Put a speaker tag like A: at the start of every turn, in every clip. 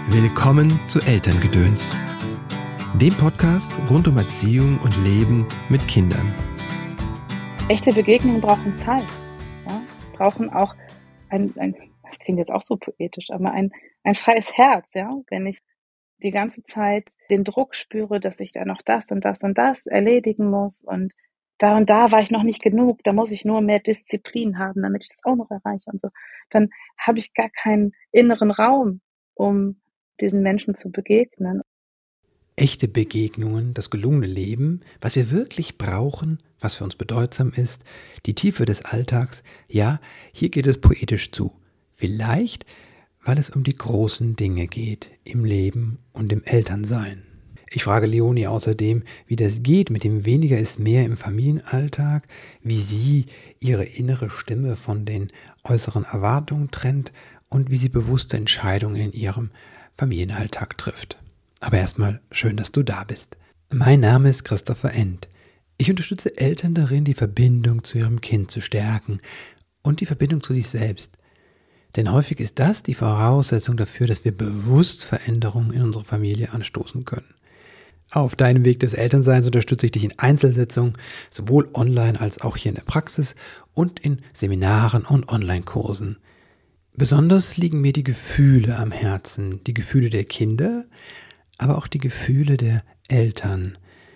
A: Willkommen zu Elterngedöns, dem Podcast rund um Erziehung und Leben mit Kindern.
B: Echte Begegnungen brauchen Zeit, ja? Brauchen auch das klingt jetzt auch so poetisch, aber ein freies Herz, ja? Wenn ich die ganze Zeit den Druck spüre, dass ich da noch das und das und das erledigen muss und da war ich noch nicht genug, da muss ich nur mehr Disziplin haben, damit ich das auch noch erreiche und so, dann habe ich gar keinen inneren Raum, um diesen Menschen zu begegnen.
A: Echte Begegnungen, das gelungene Leben, was wir wirklich brauchen, was für uns bedeutsam ist, die Tiefe des Alltags, ja, hier geht es poetisch zu. Vielleicht, weil es um die großen Dinge geht im Leben und im Elternsein. Ich frage Leonie außerdem, wie das geht mit dem Weniger ist mehr im Familienalltag, wie sie ihre innere Stimme von den äußeren Erwartungen trennt und wie sie bewusste Entscheidungen in ihrem Familienalltag trifft. Aber erstmal schön, dass du da bist. Mein Name ist Christopher End. Ich unterstütze Eltern darin, die Verbindung zu ihrem Kind zu stärken und die Verbindung zu sich selbst. Denn häufig ist das die Voraussetzung dafür, dass wir bewusst Veränderungen in unserer Familie anstoßen können. Auf deinem Weg des Elternseins unterstütze ich dich in Einzelsitzungen, sowohl online als auch hier in der Praxis und in Seminaren und Online-Kursen. Besonders liegen mir die Gefühle am Herzen, die Gefühle der Kinder, aber auch die Gefühle der Eltern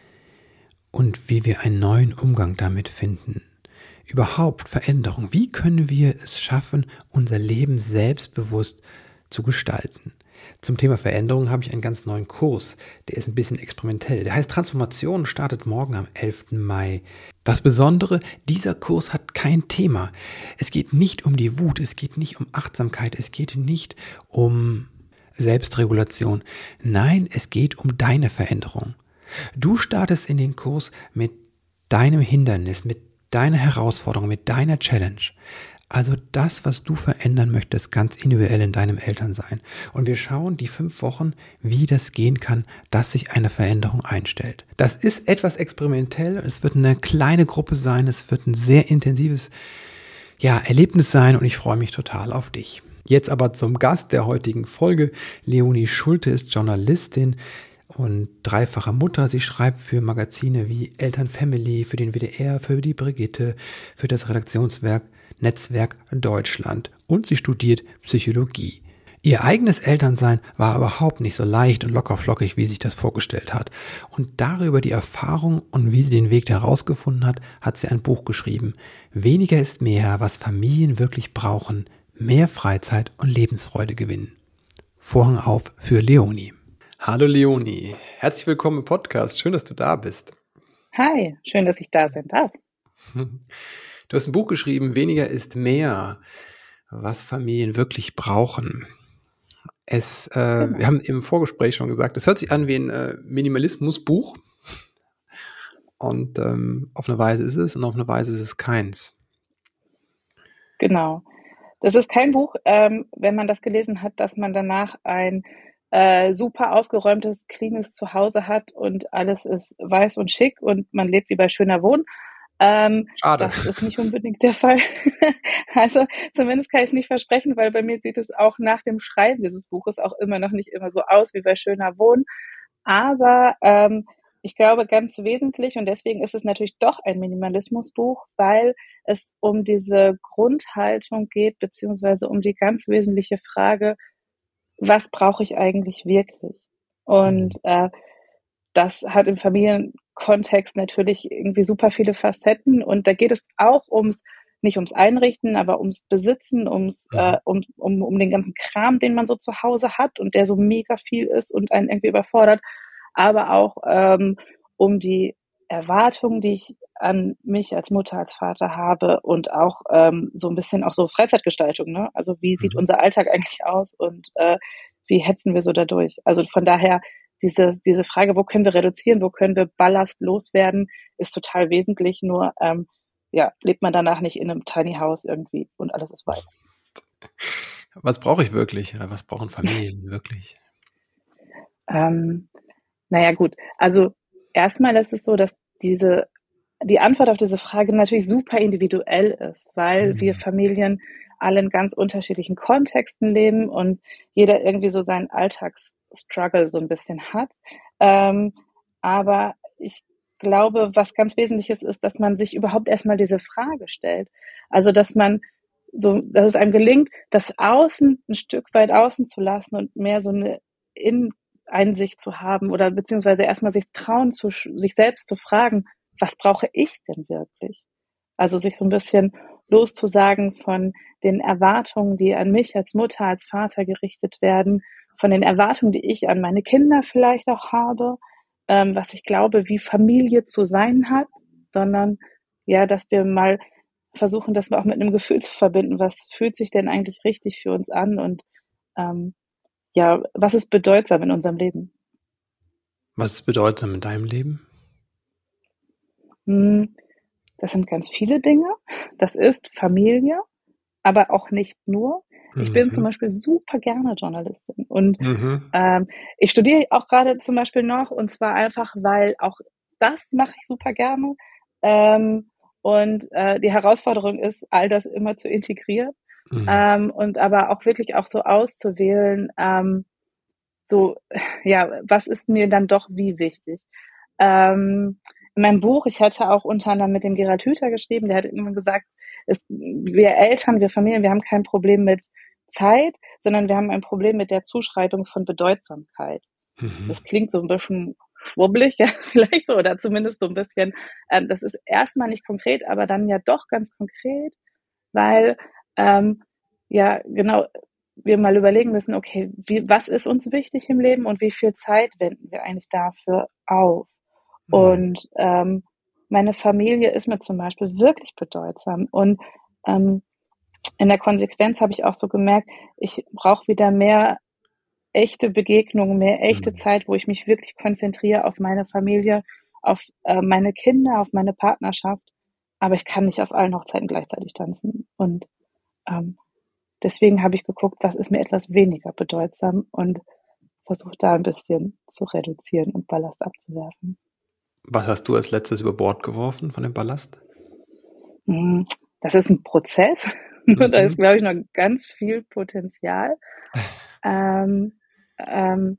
A: und wie wir einen neuen Umgang damit finden. Überhaupt Veränderung. Wie können wir es schaffen, unser Leben selbstbewusst zu gestalten? Zum Thema Veränderung habe ich einen ganz neuen Kurs, der ist ein bisschen experimentell. Der heißt Transformation, startet morgen am 11. Mai. Das Besondere, dieser Kurs hat kein Thema. Es geht nicht um die Wut, es geht nicht um Achtsamkeit, es geht nicht um Selbstregulation. Nein, es geht um deine Veränderung. Du startest in den Kurs mit deinem Hindernis, mit deiner Herausforderung, mit deiner Challenge. Also das, was du verändern möchtest, ganz individuell in deinem Elternsein. Und wir schauen die 5 Wochen, wie das gehen kann, dass sich eine Veränderung einstellt. Das ist etwas experimentell. Es wird eine kleine Gruppe sein. Es wird ein sehr intensives Erlebnis sein und ich freue mich total auf dich. Jetzt aber zum Gast der heutigen Folge. Leonie Schulte ist Journalistin und dreifache Mutter. Sie schreibt für Magazine wie Eltern Family, für den WDR, für die Brigitte, für das Redaktionsnetzwerk Deutschland und sie studiert Psychologie. Ihr eigenes Elternsein war überhaupt nicht so leicht und lockerflockig, wie sie sich das vorgestellt hat. Und darüber die Erfahrung und wie sie den Weg herausgefunden hat, hat sie ein Buch geschrieben. Weniger ist mehr, was Familien wirklich brauchen. Mehr Freizeit und Lebensfreude gewinnen. Vorhang auf für Leonie. Hallo Leonie, herzlich willkommen im Podcast. Schön, dass du da bist.
B: Hi, schön, dass ich da sein darf.
A: Du hast ein Buch geschrieben, Weniger ist mehr, was Familien wirklich brauchen.
B: Genau.
A: Wir haben im Vorgespräch schon gesagt, es hört sich an wie ein Minimalismusbuch. Und auf eine Weise ist es und auf eine Weise ist es keins.
B: Genau. Das ist kein Buch, wenn man das gelesen hat, dass man danach ein super aufgeräumtes, cleanes Zuhause hat und alles ist weiß und schick und man lebt wie bei schöner Wohnen.
A: Schade.
B: Das ist nicht unbedingt der Fall. Also zumindest kann ich es nicht versprechen, weil bei mir sieht es auch nach dem Schreiben dieses Buches auch immer noch nicht immer so aus wie bei schöner Wohnen. Aber ich glaube ganz wesentlich, und deswegen ist es natürlich doch ein Minimalismusbuch, weil es um diese Grundhaltung geht, beziehungsweise um die ganz wesentliche Frage, was brauche ich eigentlich wirklich? Und das hat im Familienkontext natürlich irgendwie super viele Facetten und da geht es auch nicht ums Einrichten, aber ums Besitzen, um den ganzen Kram, den man so zu Hause hat und der so mega viel ist und einen irgendwie überfordert, aber auch um die Erwartungen, die ich an mich als Mutter, als Vater habe und auch so ein bisschen auch so Freizeitgestaltung, ne? Also wie sieht unser Alltag eigentlich aus und wie hetzen wir so dadurch? Also von daher diese Frage, wo können wir reduzieren, wo können wir Ballast loswerden, ist total wesentlich. Nur lebt man danach nicht in einem Tiny House irgendwie und alles ist weiß.
A: Was brauche ich wirklich oder was brauchen Familien wirklich?
B: Naja gut, also erstmal ist es so, dass die Antwort auf diese Frage natürlich super individuell ist, weil wir Familien alle in ganz unterschiedlichen Kontexten leben und jeder irgendwie so seinen Alltagsstruggle so ein bisschen hat. Ähm, aber ich glaube, was ganz Wesentliches ist, dass man sich überhaupt erstmal diese Frage stellt. Also, dass es einem gelingt, das Außen ein Stück weit außen zu lassen und mehr so eine In-Einsicht zu haben oder beziehungsweise erstmal sich trauen, sich selbst zu fragen, was brauche ich denn wirklich? Also sich so ein bisschen loszusagen von den Erwartungen, die an mich als Mutter, als Vater gerichtet werden, von den Erwartungen, die ich an meine Kinder vielleicht auch habe, was ich glaube, wie Familie zu sein hat, sondern ja, dass wir mal versuchen, das auch mit einem Gefühl zu verbinden. Was fühlt sich denn eigentlich richtig für uns an und ähm, ja, was ist bedeutsam in unserem Leben?
A: Was ist bedeutsam in deinem Leben?
B: Hm, Das sind ganz viele Dinge. Das ist Familie, aber auch nicht nur. Ich bin zum
A: Mhm.
B: Beispiel super gerne Journalistin und
A: Mhm.
B: ich studiere auch gerade zum Beispiel noch und zwar einfach, weil auch das mache ich super gerne. Und die Herausforderung ist, all das immer zu integrieren
A: Mhm.
B: und aber auch wirklich auch so auszuwählen, so, ja, was ist mir dann doch wie wichtig? In meinem Buch, ich hatte auch unter anderem mit dem Gerald Hüther geschrieben, der hat immer gesagt, wir Eltern, wir Familien, wir haben kein Problem mit Zeit, sondern wir haben ein Problem mit der Zuschreibung von Bedeutsamkeit.
A: Mhm.
B: Das klingt so ein bisschen schwubbelig, ja, vielleicht so, oder zumindest so ein bisschen, das ist erstmal nicht konkret, aber dann ja doch ganz konkret, weil, ähm, ja, genau, wir mal überlegen müssen, okay, was ist uns wichtig im Leben und wie viel Zeit wenden wir eigentlich dafür auf?
A: Mhm.
B: Und meine Familie ist mir zum Beispiel wirklich bedeutsam. Und ähm, in der Konsequenz habe ich auch so gemerkt, ich brauche wieder mehr echte Begegnungen, mehr echte
A: Mhm.
B: Zeit, wo ich mich wirklich konzentriere auf meine Familie, auf meine Kinder, auf meine Partnerschaft. Aber ich kann nicht auf allen Hochzeiten gleichzeitig tanzen. Und ähm, deswegen habe ich geguckt, was ist mir etwas weniger bedeutsam und versucht da ein bisschen zu reduzieren und Ballast abzuwerfen.
A: Was hast du als letztes über Bord geworfen von dem Ballast?
B: Hm, Das ist ein Prozess. Da ist,
A: Mhm.
B: glaube ich, noch ganz viel Potenzial. Ähm, ähm,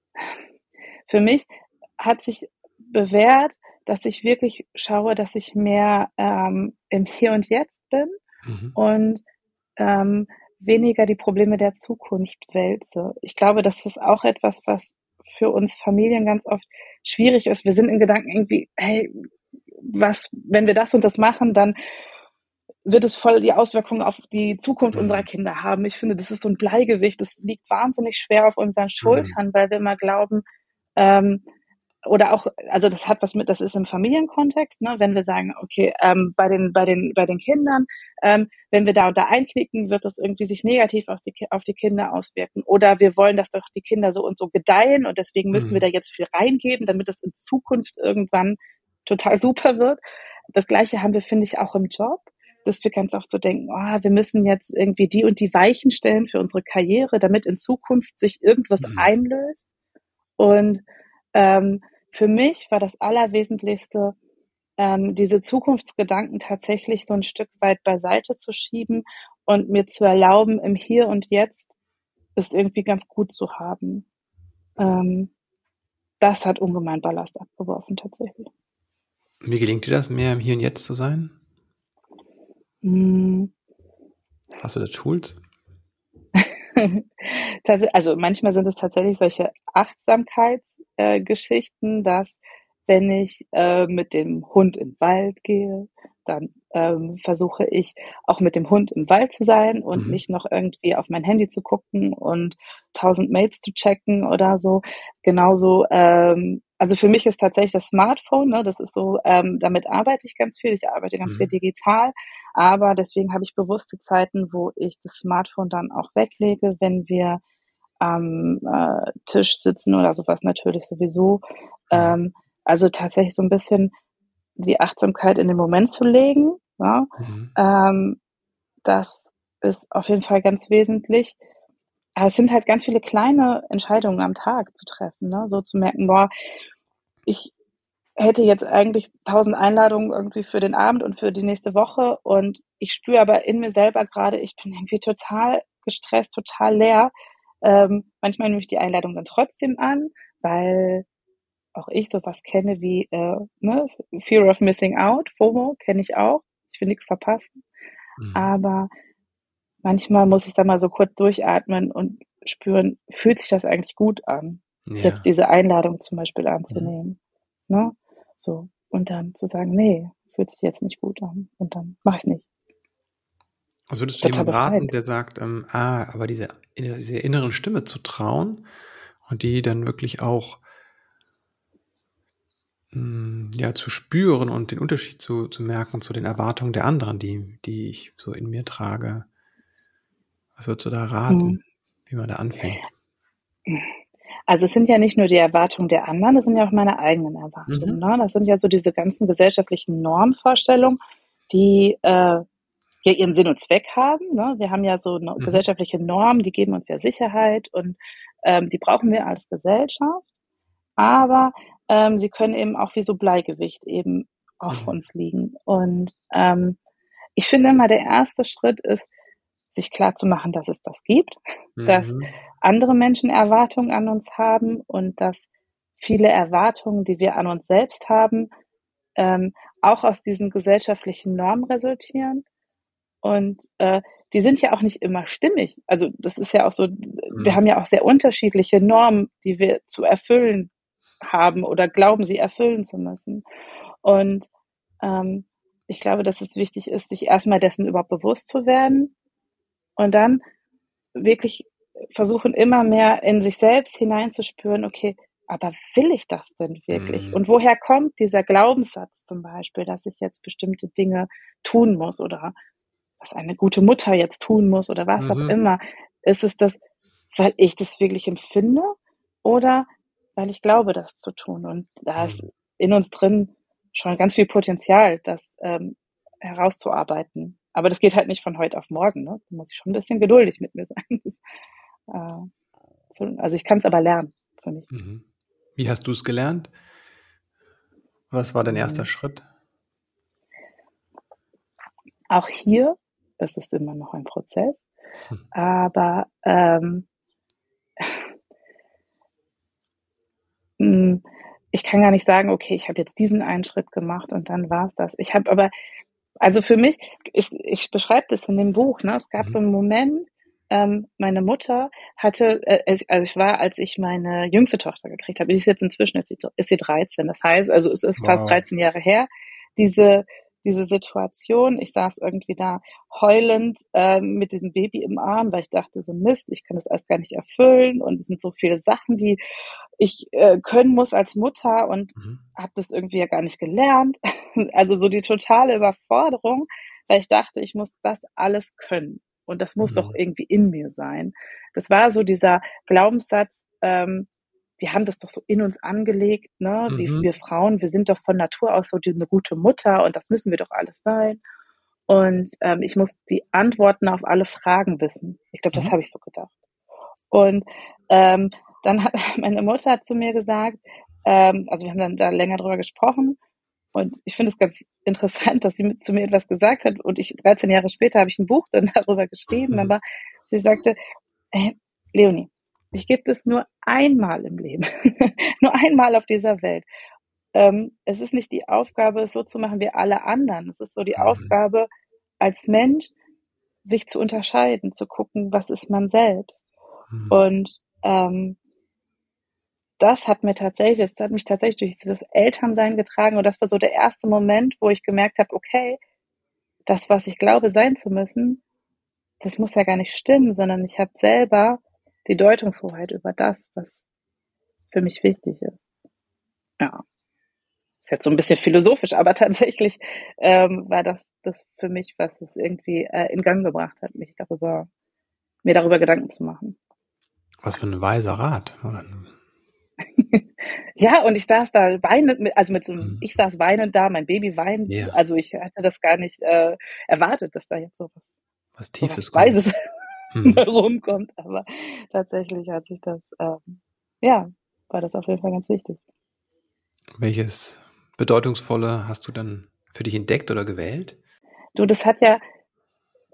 B: für mich hat sich bewährt, dass ich wirklich schaue, dass ich mehr im Hier und Jetzt bin
A: Mhm.
B: und ähm, weniger die Probleme der Zukunft wälze. Ich glaube, das ist auch etwas, was für uns Familien ganz oft schwierig ist. Wir sind in Gedanken irgendwie, hey, was, wenn wir das und das machen, dann wird es voll die Auswirkungen auf die Zukunft unserer
A: Mhm.
B: Kinder haben. Ich finde, das ist so ein Bleigewicht. Das liegt wahnsinnig schwer auf unseren
A: Mhm.
B: Schultern, weil wir immer glauben, ähm, oder auch, also das hat was mit, das ist im Familienkontext, ne, wenn wir sagen, okay, bei den Kindern, wenn wir da und da einknicken, wird das irgendwie sich negativ auf die Kinder auswirken. Oder wir wollen, dass doch die Kinder so und so gedeihen und deswegen müssen wir
A: Mhm.
B: da jetzt viel reingeben, damit es in Zukunft irgendwann total super wird. Das Gleiche haben wir, finde ich, auch im Job, dass wir ganz oft so denken, oh, wir müssen jetzt irgendwie die und die Weichen stellen für unsere Karriere, damit in Zukunft sich irgendwas
A: Mhm.
B: einlöst. Und ähm, für mich war das Allerwesentlichste, diese Zukunftsgedanken tatsächlich so ein Stück weit beiseite zu schieben und mir zu erlauben, im Hier und Jetzt es irgendwie ganz gut zu haben. Ähm, Das hat ungemein Ballast abgeworfen tatsächlich.
A: Wie gelingt dir das, mehr im Hier und Jetzt zu sein?
B: Hm.
A: Hast du da Tools?
B: Also manchmal sind es tatsächlich solche Achtsamkeitsgeschichten, Geschichten, dass wenn ich mit dem Hund in den Wald gehe, dann versuche ich auch mit dem Hund im Wald zu sein und
A: Mhm.
B: nicht noch irgendwie auf mein Handy zu gucken und 1000 Mails zu checken oder so. Genauso, also für mich ist tatsächlich das Smartphone, ne, das ist so, damit arbeite ich ganz viel. Ich arbeite ganz viel
A: Mhm.
B: digital. Aber deswegen habe ich bewusste Zeiten, wo ich das Smartphone dann auch weglege, wenn wir am Tisch sitzen oder sowas natürlich sowieso.
A: Mhm.
B: Ähm, also tatsächlich so ein bisschen die Achtsamkeit in den Moment zu legen. Ja?
A: Mhm.
B: Ähm, Das ist auf jeden Fall ganz wesentlich. Aber es sind halt ganz viele kleine Entscheidungen am Tag zu treffen, ne? So zu merken, boah, ich hätte jetzt eigentlich 1000 Einladungen irgendwie für den Abend und für die nächste Woche und ich spüre aber in mir selber gerade, ich bin irgendwie total gestresst, total leer. Manchmal nehme ich die Einladung dann trotzdem an, weil auch ich sowas kenne wie ne, Fear of Missing Out, FOMO, kenne ich auch. Ich will nichts verpassen.
A: Mhm.
B: Aber manchmal muss ich da mal so kurz durchatmen und spüren, fühlt sich das eigentlich gut an, jetzt
A: Ja.
B: diese Einladung zum Beispiel
A: Mhm.
B: anzunehmen. Ne? So. Und dann zu sagen, nee, fühlt sich jetzt nicht gut an. Und dann mache ich es nicht.
A: Also würdest du
B: Total
A: jemandem raten,
B: befreit.
A: der sagt, aber dieser inneren Stimme zu trauen und die dann wirklich auch ja, zu spüren und den Unterschied zu merken zu den Erwartungen der anderen, die ich so in mir trage. Was würdest du da
B: Mhm.
A: raten, wie man da anfängt?
B: Also es sind ja nicht nur die Erwartungen der anderen, das sind ja auch meine eigenen Erwartungen.
A: Mhm.
B: Ne? Das sind ja so diese ganzen gesellschaftlichen Normvorstellungen, die ja ihren Sinn und Zweck haben. Ne? Wir haben ja so
A: Mhm.
B: gesellschaftliche Normen, die geben uns ja Sicherheit und die brauchen wir als Gesellschaft. Aber sie können eben auch wie so Bleigewicht eben auf
A: Mhm.
B: uns liegen. Und ich finde immer, der erste Schritt ist, sich klar zu machen, dass es das gibt, dass
A: Mhm.
B: andere Menschen Erwartungen an uns haben und dass viele Erwartungen, die wir an uns selbst haben, ähm, auch aus diesen gesellschaftlichen Normen resultieren. Und die sind ja auch nicht immer stimmig. Also das ist ja auch so, wir
A: Mhm.
B: haben ja auch sehr unterschiedliche Normen, die wir zu erfüllen haben oder glauben, sie erfüllen zu müssen. Und ähm, ich glaube, dass es wichtig ist, sich erstmal dessen überhaupt bewusst zu werden und dann wirklich versuchen, immer mehr in sich selbst hineinzuspüren, okay, aber will ich das denn wirklich?
A: Mhm.
B: Und woher kommt dieser Glaubenssatz zum Beispiel, dass ich jetzt bestimmte Dinge tun muss oder was eine gute Mutter jetzt tun muss oder was auch
A: Mhm.
B: immer? Ist es das, weil ich das wirklich empfinde oder weil ich glaube, das zu tun? Und da ist
A: Mhm.
B: in uns drin schon ganz viel Potenzial, das herauszuarbeiten. Aber das geht halt nicht von heute auf morgen. Ne? Da muss ich schon ein bisschen geduldig mit mir sein. Also ich kann es aber lernen für mich.
A: Mhm. Wie hast du es gelernt? Was war dein erster
B: Mhm.
A: Schritt?
B: Auch hier, das ist immer noch ein Prozess, aber Hm, ich kann gar nicht sagen: „Okay, ich habe jetzt diesen einen Schritt gemacht und dann war's das.“ Ich habe aber also für mich ich beschreibe das in dem Buch, ne? Es gab
A: Mhm.
B: so 'n Moment, meine Mutter hatte also ich war, als ich meine jüngste Tochter gekriegt habe, die ist jetzt inzwischen ist sie 13. Das heißt, also es ist fast
A: Wow.
B: 13 Jahre her, diese diese Situation. Ich saß irgendwie da heulend, mit diesem Baby im Arm, weil ich dachte so: „Mist, ich kann das alles gar nicht erfüllen und es sind so viele Sachen, die ich können muss als Mutter und
A: Mhm.
B: habe das irgendwie ja gar nicht gelernt. Also so die totale Überforderung, weil ich dachte, ich muss das alles können und das muss doch
A: Mhm.
B: irgendwie in mir sein. Das war so dieser Glaubenssatz, wir haben das doch so in uns angelegt, ne?
A: Mhm.
B: Wir Frauen, wir sind doch von Natur aus so eine gute Mutter und das müssen wir doch alles sein. Und ich muss die Antworten auf alle Fragen wissen. Ich glaube, das
A: Mhm.
B: habe ich so gedacht. Und ähm, dann hat meine Mutter zu mir gesagt, also wir haben dann da länger drüber gesprochen und ich finde es ganz interessant, dass sie zu mir etwas gesagt hat und ich 13 Jahre später habe ich ein Buch dann darüber geschrieben,
A: Mhm.
B: aber sie sagte, hey, Leonie, dich gibt es nur einmal im Leben, nur einmal auf dieser Welt. Es ist nicht die Aufgabe, es so zu machen wie alle anderen. Es ist so die
A: Mhm.
B: Aufgabe als Mensch, sich zu unterscheiden, zu gucken, was ist man selbst.
A: Mhm.
B: Und das hat mich tatsächlich durch dieses Elternsein getragen und das war so der erste Moment, wo ich gemerkt habe, okay, das, was ich glaube sein zu müssen, das muss ja gar nicht stimmen, sondern ich habe selber die Deutungshoheit über das, was für mich wichtig ist. Ja, ist jetzt so ein bisschen philosophisch, aber tatsächlich war das für mich, was es irgendwie in Gang gebracht hat, mir darüber Gedanken zu machen.
A: Was für 'n weiser Rat, oder?
B: Ja, und ich saß da weinend,
A: Mhm.
B: ich saß weinend da, mein Baby weint.
A: Ja,
B: Also ich hatte das gar nicht erwartet, dass da jetzt
A: was
B: so was
A: Tiefes kommt.
B: Weises
A: Mhm.
B: rumkommt. Aber tatsächlich hat sich das, ja, war das auf jeden Fall ganz wichtig.
A: Welches Bedeutungsvolle hast du dann für dich entdeckt oder gewählt?
B: Du, das hat ja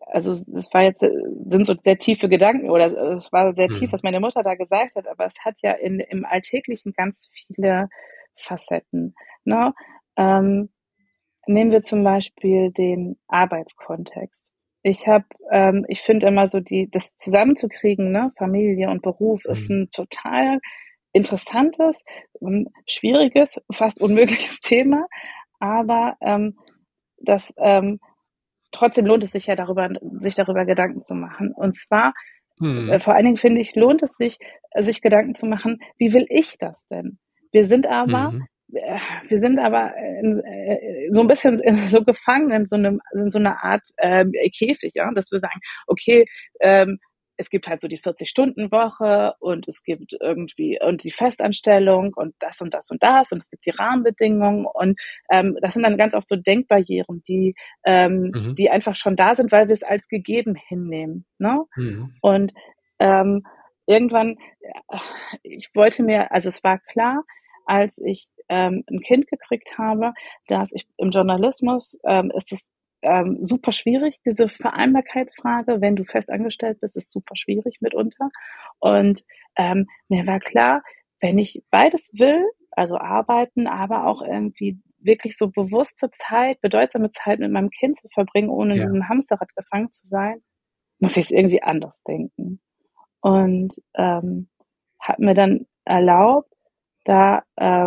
B: also das war jetzt, sind so sehr tiefe Gedanken oder es war sehr tief, was
A: Mhm.
B: meine Mutter da gesagt hat, aber es hat ja im Alltäglichen ganz viele Facetten. Ne? Ähm, Nehmen wir zum Beispiel den Arbeitskontext. Ich finde immer so das zusammenzukriegen, ne, Familie und Beruf ist
A: Mhm.
B: ein total interessantes, schwieriges, fast unmögliches Thema, aber das trotzdem lohnt es sich ja sich darüber Gedanken zu machen. Und zwar,
A: Mhm.
B: vor allen Dingen finde ich, lohnt es sich, sich Gedanken zu machen, wie will ich das denn? Wir sind aber,
A: Mhm.
B: wir sind aber so ein bisschen so gefangen in so einer Art Käfig, ja, dass wir sagen, okay, ähm, es gibt halt so die 40-Stunden-Woche und es gibt irgendwie und die Festanstellung und das und das und das und es gibt die Rahmenbedingungen und das sind dann ganz oft so Denkbarrieren,
A: Mhm.
B: die einfach schon da sind, weil wir es als gegeben hinnehmen. Ne?
A: Mhm.
B: Und ähm, irgendwann, ich wollte mir, also es war klar, als ich ein Kind gekriegt habe, dass ich im Journalismus ist es super schwierig, diese Vereinbarkeitsfrage, wenn du fest angestellt bist, ist super schwierig mitunter. Und mir war klar, wenn ich beides will, also arbeiten, aber auch irgendwie wirklich so bewusste Zeit, bedeutsame Zeit mit meinem Kind zu verbringen, ohne in
A: Ja.
B: diesem Hamsterrad gefangen zu sein, muss ich es irgendwie anders denken. Und habe mir dann erlaubt, da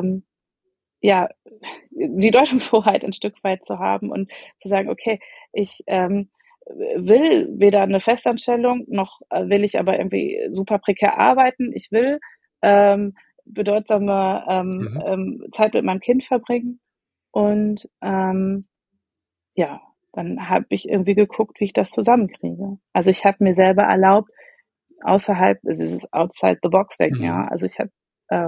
B: ja die Deutungshoheit ein Stück weit zu haben und zu sagen, okay, ich will weder eine Festanstellung noch will ich aber irgendwie super prekär arbeiten. Ich will bedeutsame
A: Mhm.
B: Zeit mit meinem Kind verbringen und ja, dann habe ich irgendwie geguckt, wie ich das zusammenkriege. Also ich habe mir selber erlaubt, außerhalb, es ist outside the box denken, ja.
A: Mhm.
B: Also ich habe,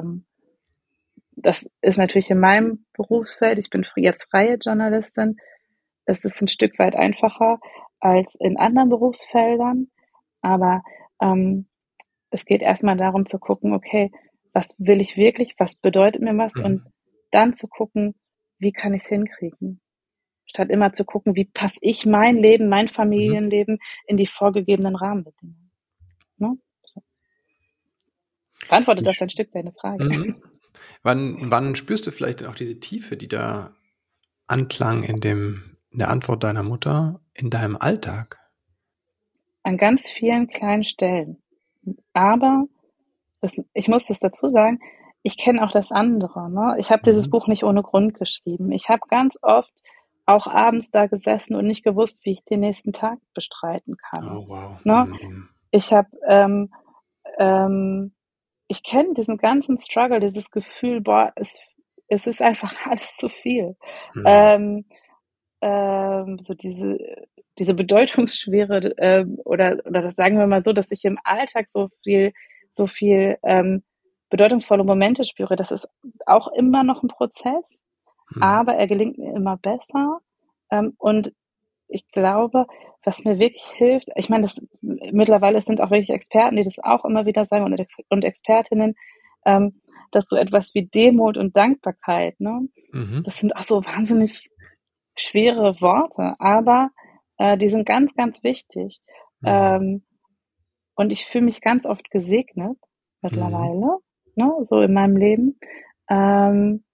B: das ist natürlich in meinem Berufsfeld, ich bin jetzt freie Journalistin, es ist ein Stück weit einfacher als in anderen Berufsfeldern, aber ähm, es geht erstmal darum zu gucken, okay, was will ich wirklich, was bedeutet mir was und
A: Mhm.
B: dann zu gucken, wie kann ich es hinkriegen. Statt immer zu gucken, wie passe ich mein Leben, mein
A: Mhm.
B: Familienleben in die vorgegebenen Rahmenbedingungen. Ne? So. Beantwortet
A: Wie
B: das
A: sch
B: ein Stück deine Frage?
A: Mhm. Wann spürst du vielleicht auch diese Tiefe, die da anklang in der Antwort deiner Mutter in deinem Alltag?
B: An ganz vielen kleinen Stellen. Aber ich muss das dazu sagen, ich kenne auch das andere. Ne? Ich habe dieses
A: Mhm.
B: Buch nicht ohne Grund geschrieben. Ich habe ganz oft auch abends da gesessen und nicht gewusst, wie ich den nächsten Tag bestreiten kann.
A: Oh, wow.
B: Ne?
A: Mhm.
B: Ich habe, ähm, ich kenne diesen ganzen Struggle, dieses Gefühl, boah, es ist einfach alles zu viel.
A: Mhm.
B: Ähm, so diese Bedeutungsschwere oder das sagen wir mal so, dass ich im Alltag so viel bedeutungsvolle Momente spüre. Das ist auch immer noch ein Prozess,
A: Mhm.
B: aber er gelingt mir immer besser. Und ich glaube, was mir wirklich hilft, ich meine, mittlerweile sind auch wirklich Experten, die das auch immer wieder sagen und Expertinnen, dass so etwas wie Demut und Dankbarkeit, ne,
A: Mhm.
B: das sind auch so wahnsinnig schwere Worte, aber die sind ganz, ganz wichtig.
A: Mhm.
B: Ähm, und ich fühle mich ganz oft gesegnet
A: Mhm.
B: mittlerweile, ne, so in meinem Leben, ähm,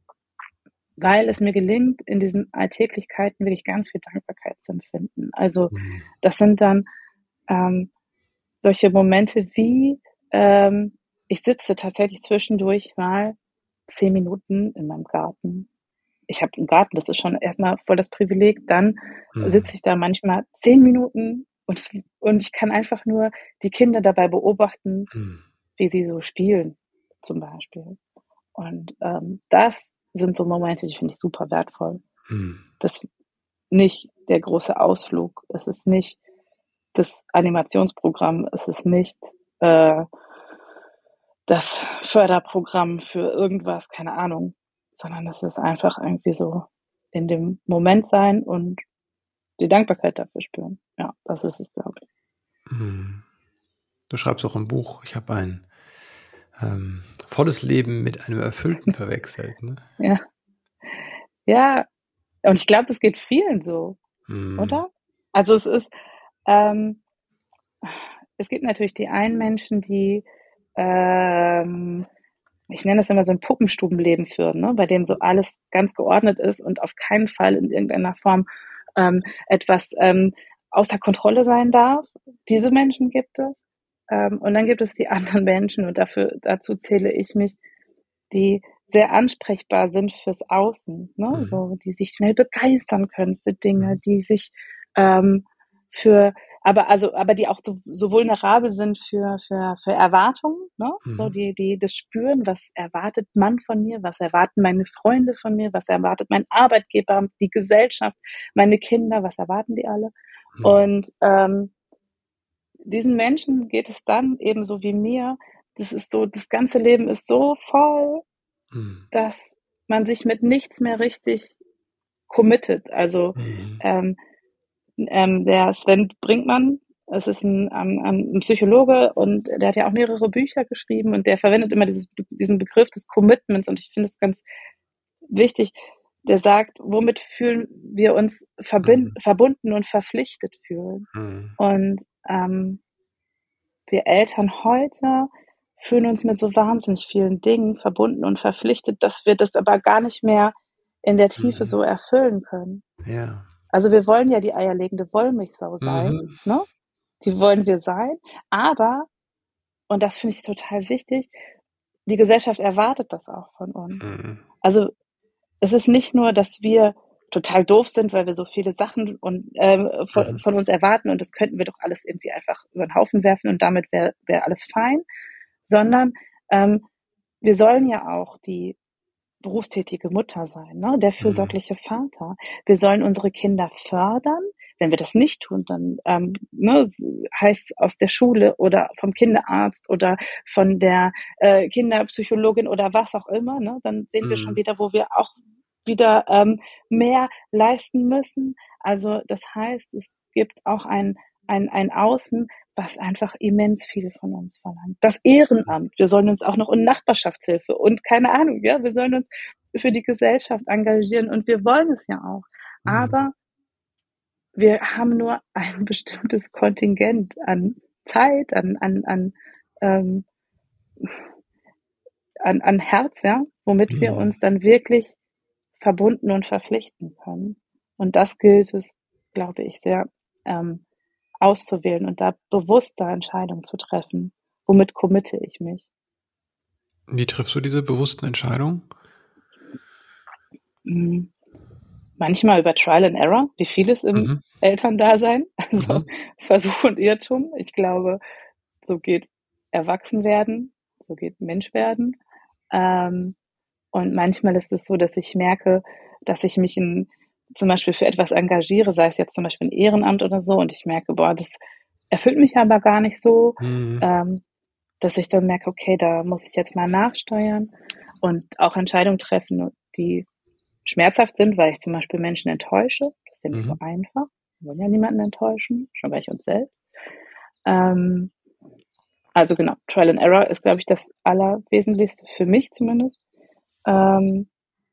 B: weil es mir gelingt, in diesen Alltäglichkeiten wirklich ganz viel Dankbarkeit zu empfinden. Also
A: Mhm.
B: das sind dann ähm, solche Momente wie, ähm, ich sitze tatsächlich zwischendurch mal 10 Minuten in meinem Garten. Ich habe einen Garten, das ist schon erstmal voll das Privileg. Dann
A: Mhm.
B: sitze ich da manchmal 10 Minuten und ich kann einfach nur die Kinder dabei beobachten,
A: Mhm.
B: wie sie so spielen, zum Beispiel. Und das sind so Momente, die finde ich super wertvoll.
A: Mhm.
B: Das nicht der große Ausflug, es ist nicht das Animationsprogramm, es ist nicht äh, das Förderprogramm für irgendwas, keine Ahnung, sondern es ist einfach irgendwie so in dem Moment sein und die Dankbarkeit dafür spüren. Ja, das ist es, glaube ich.
A: Mhm. Du schreibst auch im Buch, ich habe ein volles Leben mit einem erfüllten verwechselt, ne?
B: Ja, ja, und ich glaube, das geht vielen so,
A: Mhm.
B: oder? Also es ist, ähm, es gibt natürlich die einen Menschen, die, ähm, ich nenne das immer so ein Puppenstubenleben führen, ne? Bei dem so alles ganz geordnet ist und auf keinen Fall in irgendeiner Form etwas außer Kontrolle sein darf. Diese Menschen gibt es. Und dann gibt es die anderen Menschen, und dazu zähle ich mich, die sehr ansprechbar sind fürs Außen, ne?
A: Mhm.
B: So, die sich schnell begeistern können für Dinge,
A: Mhm.
B: die sich ähm, für, aber die auch so vulnerabel sind für Erwartungen, ne? So,
A: Mhm.
B: die das spüren, was erwartet man von mir, was erwarten meine Freunde von mir, was erwartet mein Arbeitgeber, die Gesellschaft, meine Kinder, was erwarten die alle?
A: Mhm.
B: Und diesen Menschen geht es dann ebenso wie mir. Das ist so, das ganze Leben ist so voll,
A: Mhm.
B: dass man sich mit nichts mehr richtig committet. Also
A: Mhm.
B: ähm, der Sven Brinkmann, es ist ein Psychologe, und der hat ja auch mehrere Bücher geschrieben, und der verwendet immer diesen Begriff des Commitments, und ich finde es ganz wichtig. Der sagt, womit fühlen wir uns
A: Mhm.
B: verbunden und verpflichtet fühlen.
A: Mhm.
B: Und wir Eltern heute fühlen uns mit so wahnsinnig vielen Dingen verbunden und verpflichtet, dass wir das aber gar nicht mehr in der Tiefe
A: Mhm.
B: so erfüllen können.
A: Ja.
B: Also wir wollen ja die eierlegende Wollmilchsau sein,
A: Mhm.
B: ne? Die wollen wir sein, aber, und das finde ich total wichtig, die Gesellschaft erwartet das auch von uns.
A: Mhm.
B: Also es ist nicht nur, dass wir total doof sind, weil wir so viele Sachen
A: Mhm.
B: von uns erwarten, und das könnten wir doch alles irgendwie einfach über den Haufen werfen und damit wäre alles fein, sondern ähm, wir sollen ja auch die berufstätige Mutter sein, ne? Der
A: Mhm.
B: fürsorgliche Vater. Wir sollen unsere Kinder fördern. Wenn wir das nicht tun, dann ne, heißt aus der Schule oder vom Kinderarzt oder von der Kinderpsychologin oder was auch immer, ne, dann sehen wir schon
A: Mhm.
B: wieder, wo wir auch wieder mehr leisten müssen. Also das heißt, es gibt auch ein Außen, was einfach immens viel von uns verlangt. Das Ehrenamt. Wir sollen uns auch noch in Nachbarschaftshilfe und keine Ahnung, ja, wir sollen uns für die Gesellschaft engagieren, und wir wollen es ja auch.
A: Mhm.
B: Aber wir haben nur ein bestimmtes Kontingent an Zeit, ähm, an Herz, ja, womit wir
A: Mhm.
B: uns dann wirklich verbunden und verpflichten können. Und das gilt es, glaube ich, sehr ähm, auszuwählen und da bewusster Entscheidungen zu treffen. Womit committe ich mich?
A: Wie triffst du diese bewussten Entscheidungen?
B: Mhm. Manchmal über Trial and Error, wie vieles im
A: Mhm.
B: Elterndasein, also
A: Mhm.
B: Versuch und Irrtum. Ich glaube, so geht Erwachsenwerden, so geht Menschwerden. Ähm, und manchmal ist es so, dass ich merke, dass ich mich zum Beispiel für etwas engagiere, sei es jetzt zum Beispiel ein Ehrenamt oder so, und ich merke, boah, das erfüllt mich aber gar nicht so,
A: Mhm.
B: ähm, dass ich dann merke, okay, da muss ich jetzt mal nachsteuern und auch Entscheidungen treffen, die schmerzhaft sind, weil ich zum Beispiel Menschen enttäusche. Das ist ja nicht so
A: Mhm.
B: einfach. Wir wollen ja niemanden enttäuschen, schon gar nicht uns selbst. Ähm, also genau, Trial and Error ist, glaube ich, das Allerwesentlichste für mich zumindest. Ähm,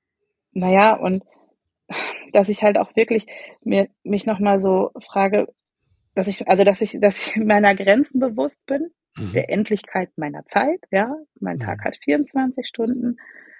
B: naja, und dass ich halt auch wirklich mich nochmal so frage, dass ich meiner Grenzen bewusst bin,
A: Mhm.
B: der Endlichkeit meiner Zeit, ja. Mein Tag
A: Mhm.
B: hat 24 Stunden,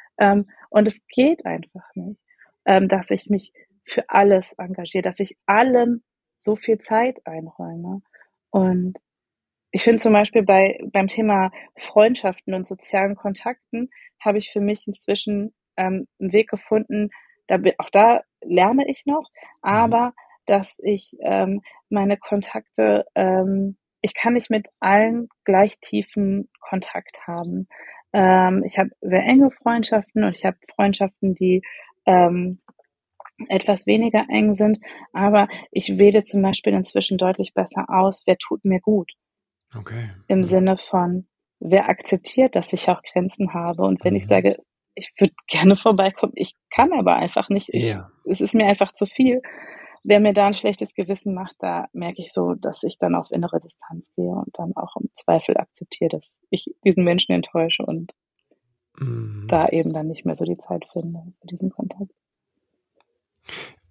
B: und es geht einfach nicht, dass ich mich für alles engagiere, dass ich allem so viel Zeit einräume. Und ich finde zum Beispiel beim Thema Freundschaften und sozialen Kontakten habe ich für mich inzwischen einen Weg gefunden, auch da lerne ich noch,
A: Mhm.
B: aber dass ich meine Kontakte, ich kann nicht mit allen gleich tiefen Kontakt haben. Ich habe sehr enge Freundschaften, und ich habe Freundschaften, die ähm, etwas weniger eng sind, aber ich wähle zum Beispiel inzwischen deutlich besser aus, wer tut mir gut,
A: Okay.
B: im
A: Mhm.
B: Sinne von, wer akzeptiert, dass ich auch Grenzen habe. Und wenn ich
A: Mhm.
B: sage, ich würde gerne vorbeikommen, ich kann aber einfach nicht,
A: Ja.
B: es ist mir einfach zu viel. Wer mir da ein schlechtes Gewissen macht, da merke ich so, dass ich dann auf innere Distanz gehe und dann auch im Zweifel akzeptiere, dass ich diesen Menschen enttäusche und
A: Mhm.
B: da eben dann nicht mehr so die Zeit finde für diesen Kontakt.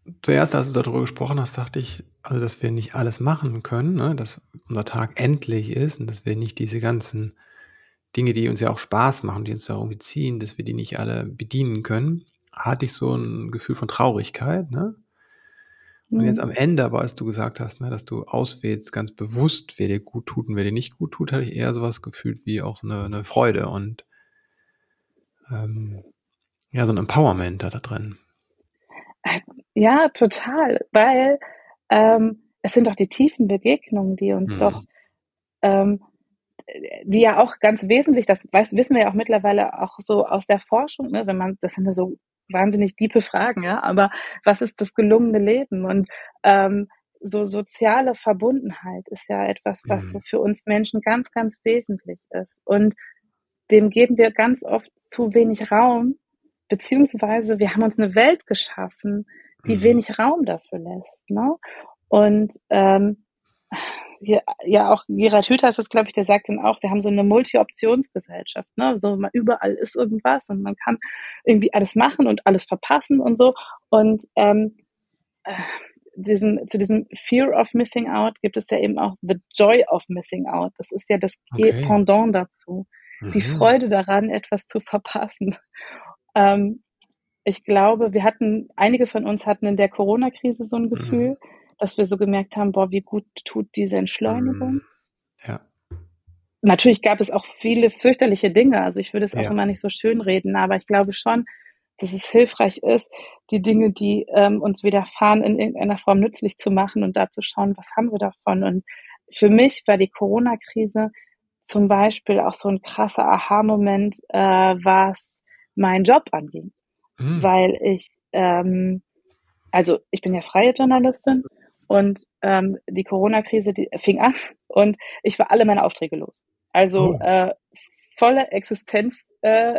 A: zuerst, als du darüber gesprochen hast, dachte ich, also, dass wir nicht alles machen können, ne, dass unser Tag endlich ist und dass wir nicht diese ganzen Dinge, die uns ja auch Spaß machen, die uns da irgendwie ziehen, dass wir die nicht alle bedienen können, hatte ich so ein Gefühl von Traurigkeit, ne? Und jetzt
B: Mhm.
A: am Ende aber, als du gesagt hast, ne, dass du auswählst ganz bewusst, wer dir gut tut und wer dir nicht gut tut, hatte ich eher so was gefühlt wie auch so eine Freude und, ähm, ja, so ein Empowerment da drin.
B: Äh, Ja, total, weil, es sind doch die tiefen Begegnungen, die uns doch,
A: Mhm.
B: ähm die ja auch ganz wesentlich, das wissen wir ja auch mittlerweile auch so aus der Forschung, ne, wenn man, das sind ja so wahnsinnig diepe Fragen, ja, aber was ist das gelungene Leben? Und ähm, so soziale Verbundenheit ist ja etwas, was so
A: Mhm.
B: für uns Menschen ganz, ganz wesentlich ist. Und dem geben wir ganz oft zu wenig Raum, beziehungsweise wir haben uns eine Welt geschaffen, die
A: Mhm.
B: wenig Raum dafür lässt. Ne? Und hier, ja, auch Gerhard Hüther ist das, glaube ich, der sagt dann auch, wir haben so eine Multi-Optionsgesellschaft. Ne? So überall ist irgendwas und man kann irgendwie alles machen und alles verpassen und so. Und äh, zu diesem Fear of Missing Out gibt es ja eben auch the Joy of Missing Out. Das ist ja das
A: Okay.
B: Pendant dazu. Die
A: Mhm.
B: Freude daran, etwas zu verpassen. Ähm, Ich glaube, einige von uns hatten in der Corona-Krise so ein
A: Mhm.
B: Gefühl, dass wir so gemerkt haben, boah, wie gut tut diese
A: Mhm.
B: Entschleunigung.
A: Ja,
B: Natürlich gab es auch viele fürchterliche Dinge. Also ich würde es auch
A: ja.
B: immer nicht so schön reden, aber ich glaube schon, dass es hilfreich ist, die Dinge, die uns widerfahren, in irgendeiner Form nützlich zu machen und da zu schauen, was haben wir davon. Und für mich war die Corona-Krise zum Beispiel auch so ein krasser Aha-Moment, was meinen Job anging,
A: Mhm.
B: weil also ich bin ja freie Journalistin und die Corona-Krise, die fing an und ich war alle meine Aufträge los. Also
A: Oh,
B: volle Existenznot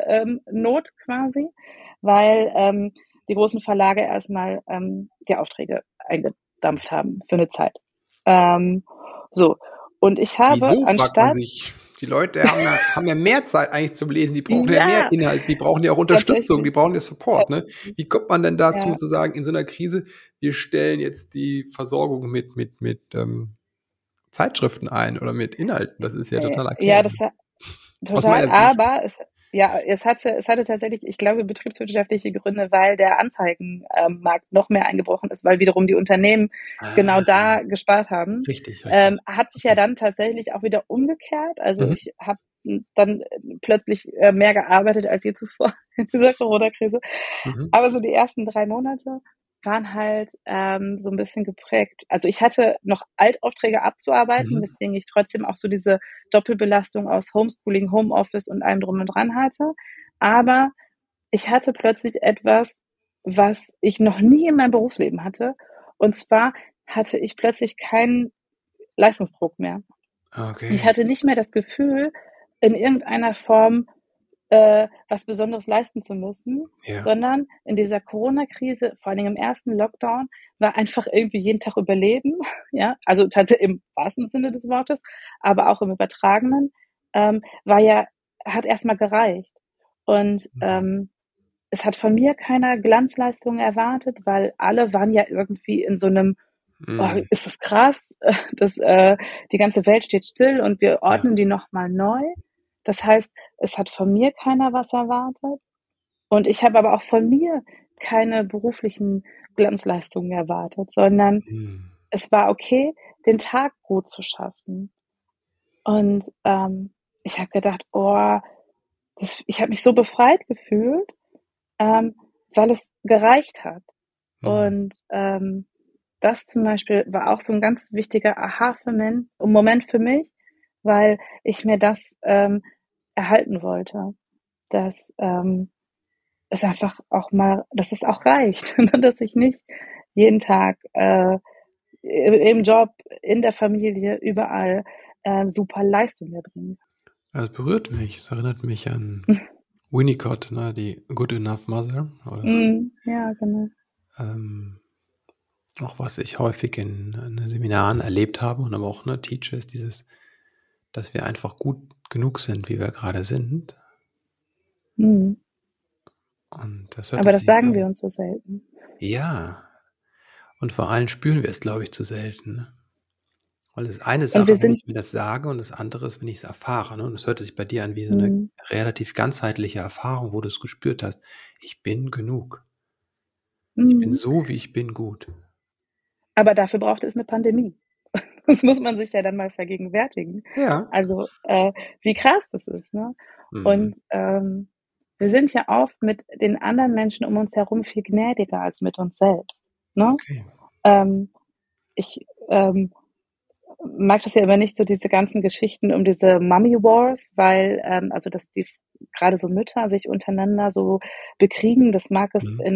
B: Not quasi, weil die großen Verlage erstmal die Aufträge eingedampft haben für eine Zeit. Ähm, so. Und ich habe
A: wieso, fragt man
B: anstatt,
A: sich. Die Leute haben ja mehr Zeit eigentlich zum Lesen, die brauchen ja mehr
B: ja,
A: Inhalt, die brauchen ja auch Unterstützung, die
B: tatsächlich,
A: brauchen ja Support, ne? Wie kommt man denn dazu
B: ja,
A: zu sagen, in so einer Krise, wir stellen jetzt die Versorgung mit Zeitschriften ein oder mit Inhalten? Das ist ja totaler
B: ja,
A: Käse, aus
B: total,
A: meiner Sicht.
B: aber es hatte tatsächlich, ich glaube, betriebswirtschaftliche Gründe, weil der Anzeigenmarkt noch mehr eingebrochen ist, weil wiederum die Unternehmen genau
A: Ah,
B: da gespart haben.
A: richtig, richtig.
B: Hat sich ja
A: Okay.
B: dann tatsächlich auch wieder umgekehrt. Also
A: Mhm.
B: ich habe dann plötzlich mehr gearbeitet als je zuvor in dieser Corona-Krise.
A: Mhm.
B: Aber so die ersten 3 Monate waren halt so ein bisschen geprägt. Also ich hatte noch Altaufträge abzuarbeiten,
A: Mhm.
B: weswegen ich trotzdem auch so diese Doppelbelastung aus Homeschooling, Homeoffice und allem drum und dran hatte. Aber ich hatte plötzlich etwas, was ich noch nie in meinem Berufsleben hatte. Und zwar hatte ich plötzlich keinen Leistungsdruck mehr. Ich
A: Okay.
B: hatte nicht mehr das Gefühl, in irgendeiner Form was Besonderes leisten zu müssen,
A: Ja.
B: sondern in dieser Corona-Krise, vor allen Dingen im ersten Lockdown, war einfach irgendwie jeden Tag überleben, ja, also tatsächlich im wahrsten Sinne des Wortes, aber auch im übertragenen, war ja, hat erstmal gereicht. Und
A: Mhm.
B: es hat von mir keiner Glanzleistungen erwartet, weil alle waren ja irgendwie in so einem, oh,
A: Mhm.
B: ist das krass, dass die ganze Welt steht still und wir
A: Ja.
B: ordnen die nochmal neu. Das heißt, es hat von mir keiner was erwartet und ich habe aber auch von mir keine beruflichen Glanzleistungen erwartet, sondern
A: Mhm.
B: es war okay, den Tag gut zu schaffen. Und ich habe gedacht, oh, ich habe mich so befreit gefühlt, ähm, weil es gereicht hat.
A: Mhm.
B: Und das zum Beispiel war auch so ein ganz wichtiger Aha-Moment für mich, weil ich mir das erhalten wollte, dass es einfach auch mal, dass es auch reicht, dass ich nicht jeden Tag im Job, in der Familie, überall super Leistung erbringen
A: Das berührt mich. Das erinnert mich an
B: kann.
A: Winnicott, ne, die Good Enough Mother oder,
B: Ja, genau.
A: ähm, auch was ich häufig in Seminaren erlebt habe und aber auch, ne, teache, ist dieses, dass wir einfach gut genug sind, wie wir grade sind.
B: Mhm.
A: Und das hört
B: Aber
A: es
B: das
A: sich
B: sagen
A: ja
B: wir uns so selten.
A: ja, Und vor allem spüren wir es, glaube ich, zu selten, ne? Weil das eine
B: Und
A: Sache,
B: wir
A: wenn
B: sind,
A: ich mir das sage und das andere ist, wenn ich es erfahre, ne? Und das hörte sich bei dir an wie so 'ne
B: hm,
A: relativ ganzheitliche Erfahrung, wo du's gespürt hast: „Ich bin genug. Ich bin
B: hm,
A: so, wie ich bin, gut.“
B: aber dafür braucht es eine Pandemie. Das muss man sich ja dann mal vergegenwärtigen.
A: Ja.
B: Also, wie krass das ist, ne?
A: Mhm.
B: Und, wir sind ja oft mit den anderen Menschen um uns herum viel gnädiger als mit uns selbst, ne?
A: Okay.
B: Ähm, ich, mag das ja immer nicht, so diese ganzen Geschichten um diese Mummy Wars, weil, also, dass die gerade so Mütter sich untereinander so bekriegen, das mag es
A: Mhm.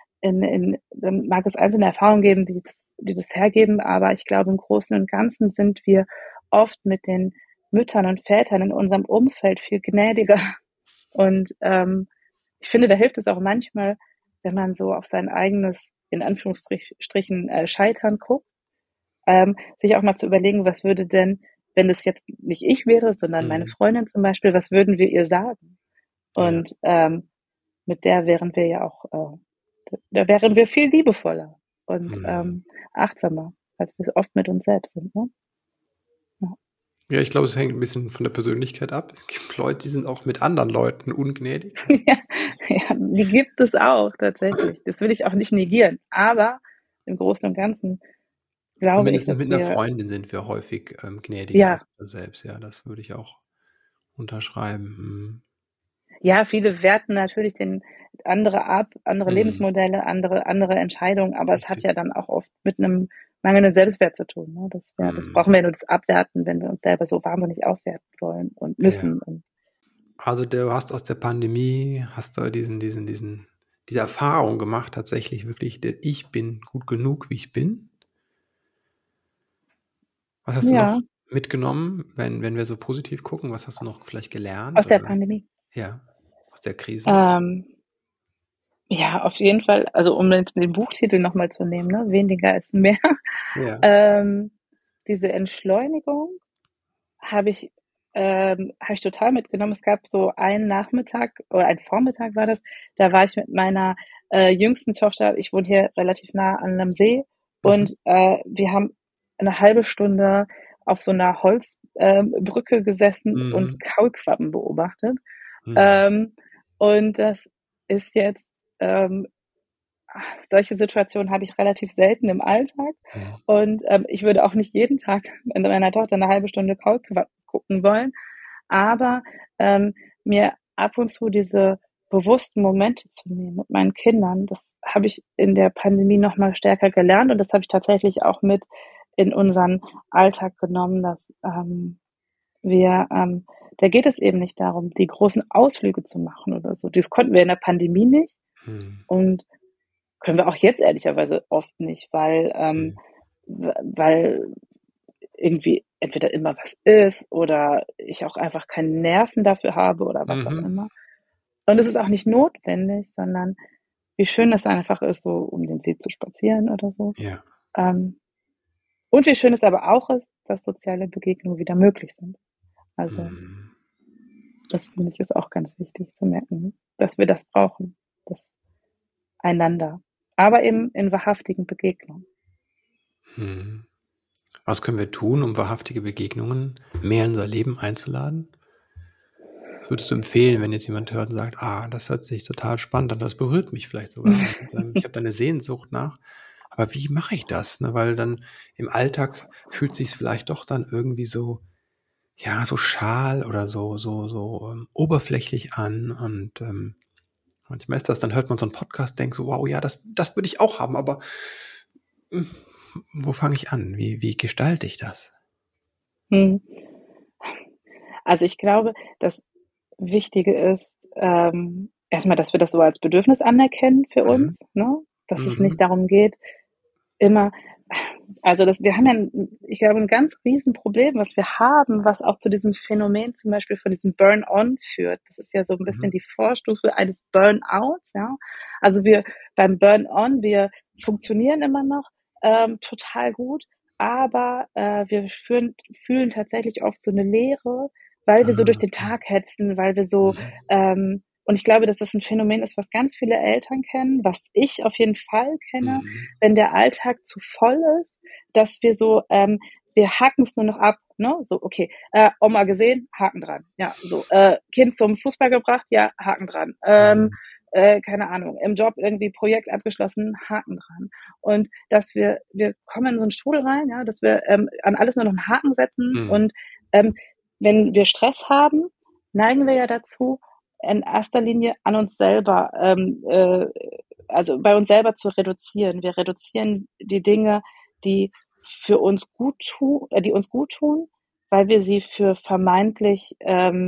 B: mag es einzelne Erfahrungen geben, die das hergeben, aber ich glaube, im Großen und Ganzen sind wir oft mit den Müttern und Vätern in unserem Umfeld viel gnädiger. Und, ich finde, da hilft es auch manchmal, wenn man so auf sein eigenes, in Anführungsstrichen, Scheitern guckt, sich auch mal zu überlegen, was würde denn, wenn das jetzt nicht ich wäre, sondern meine
A: Mhm.
B: Freundin zum Beispiel, was würden wir ihr sagen?
A: Ja.
B: Und mit der wären wir ja auch, da wären wir viel liebevoller und
A: Mhm.
B: achtsamer, als wir oft mit uns selbst sind. Ne? Ja.
A: Ja, ich glaube, es hängt 'n bisschen von der Persönlichkeit ab. Es gibt Leute, die sind auch mit anderen Leuten ungnädig.
B: Ja, ja, die gibt es auch tatsächlich. Das will ich auch nicht negieren. Aber im Großen und Ganzen glaube ich,
A: Zumindest
B: dass
A: mit 'ner
B: wir,
A: Freundin sind wir häufig, gnädiger
B: ja,
A: als mit uns selbst. Ja, das würde ich auch unterschreiben. Mhm.
B: ja, viele werten natürlich den andere ab, andere
A: Mhm.
B: Lebensmodelle, andere Entscheidungen, aber es hat
A: Richtig.
B: ja dann auch oft mit einem mangelnden Selbstwert zu tun, ne? Das
A: Mhm.
B: brauchen wir ja nur das abwerten, wenn wir uns selber so wahnsinnig aufwerten wollen und
A: Ja.
B: müssen und
A: Also, du hast aus der Pandemie hast du diese Erfahrung gemacht, tatsächlich wirklich, ich bin gut genug, wie ich bin. Was hast du noch
B: ja,
A: mitgenommen, wenn wir so positiv gucken? Was hast du noch vielleicht gelernt
B: aus der
A: oder
B: Pandemie.
A: ja, aus der Krise?
B: Ähm, ja, auf jeden Fall, also, um jetzt den Buchtitel noch mal zu nehmen, ne, „Weniger ist mehr“,
A: Ja.
B: ähm, diese Entschleunigung habe ich total mitgenommen. Es gab so einen Nachmittag oder einen Vormittag war das, da war ich mit meiner, jüngsten Tochter, ich wohne hier relativ nah an 'nem See,
A: Mhm.
B: und, wir haben eine halbe Stunde auf so einer Holzbrücke Brücke gesessen und
A: Mhm.
B: Kaulquappen beobachtet.
A: Mhm.
B: Ähm, und das ist jetzt, ähm solche Situationen habe ich relativ selten im Alltag,
A: Mhm.
B: und, ich würde auch nicht jeden Tag mit meiner Tochter eine halbe Stunde Kaulquappen gucken wollen, aber, mir ab und zu diese bewussten Momente zu nehmen mit meinen Kindern, das habe ich in der Pandemie noch mal stärker gelernt, und das habe ich tatsächlich auch mit in unseren Alltag genommen, dass, wir da geht es eben nicht darum, die großen Ausflüge zu machen oder so. Das konnten wir in der Pandemie nicht,
A: Mhm.
B: und können wir auch jetzt ehrlicherweise oft nicht, weil,
A: Mhm.
B: weil irgendwie entweder immer was ist oder ich auch einfach keine Nerven dafür habe oder was auch
A: Mhm.
B: immer. Und es ist auch nicht notwendig, sondern wie schön es einfach ist, so um den See zu spazieren oder so.
A: Ja.
B: Ähm, und wie schön es aber auch ist, dass soziale Begegnungen wieder möglich sind. Also,
A: Mhm.
B: das finde ich ist auch ganz wichtig zu merken, dass wir das brauchen, das Einander, aber eben in wahrhaftigen Begegnungen.
A: Mhm. Was können wir tun, um wahrhaftige Begegnungen mehr in unser Leben einzuladen? Was würdest du empfehlen, wenn jetzt jemand hört und sagt: „Ah, das hört sich total spannend an, das berührt mich vielleicht sogar und, ich habe da 'ne Sehnsucht nach, aber wie mache ich das?“ Ne, weil dann im Alltag fühlt sich's vielleicht doch dann irgendwie so ja, so schal oder oberflächlich an und, manchmal ist das dann hört man so 'n Podcast, denkt so: „Wow, ja, das würde ich auch haben, aber, hm, wo fange ich an? Wie gestalte ich das?“
B: Mhm. Also, ich glaube, das Wichtige ist, erst dass wir das so als Bedürfnis anerkennen für
A: Mhm.
B: uns, ne? Dass es nicht
A: Mhm.
B: darum geht, immer, also, dass wir haben ja 'n, ich glaube, 'n ganz Riesenproblem, was wir haben, was auch zu diesem Phänomen zum Beispiel von diesem Burn-on führt. Das ist ja so 'n bisschen
A: Mhm.
B: die Vorstufe eines Burnouts, ja? Also, beim Burn-on, wir funktionieren immer noch, total gut, aber, wir fühlen tatsächlich oft so 'ne Leere, weil wir so durch
A: Ah,
B: den
A: okay.
B: Tag hetzen, weil wir so,
A: Mhm.
B: Und ich glaube, dass das ein Phänomen ist, was ganz viele Eltern kennen, was ich auf jeden Fall kenne,
A: Mhm.
B: wenn der Alltag zu voll ist, dass wir so, wir hacken es nur noch ab, ne? So, okay, Oma gesehen, Haken dran. Ja, so, Kind zum Fußball gebracht, ja, Haken dran.
A: Mhm.
B: Keine Ahnung, im Job irgendwie Projekt abgeschlossen, Haken dran. Und dass wir kommen in so einen Strudel rein, ja, dass wir an alles nur noch einen Haken setzen.
A: Mhm.
B: Und wenn wir Stress haben, neigen wir ja dazu, in erster Linie an uns selber, also bei uns selber zu reduzieren. Wir reduzieren die Dinge, die für uns gut tun, die uns gut tun, weil wir sie für vermeintlich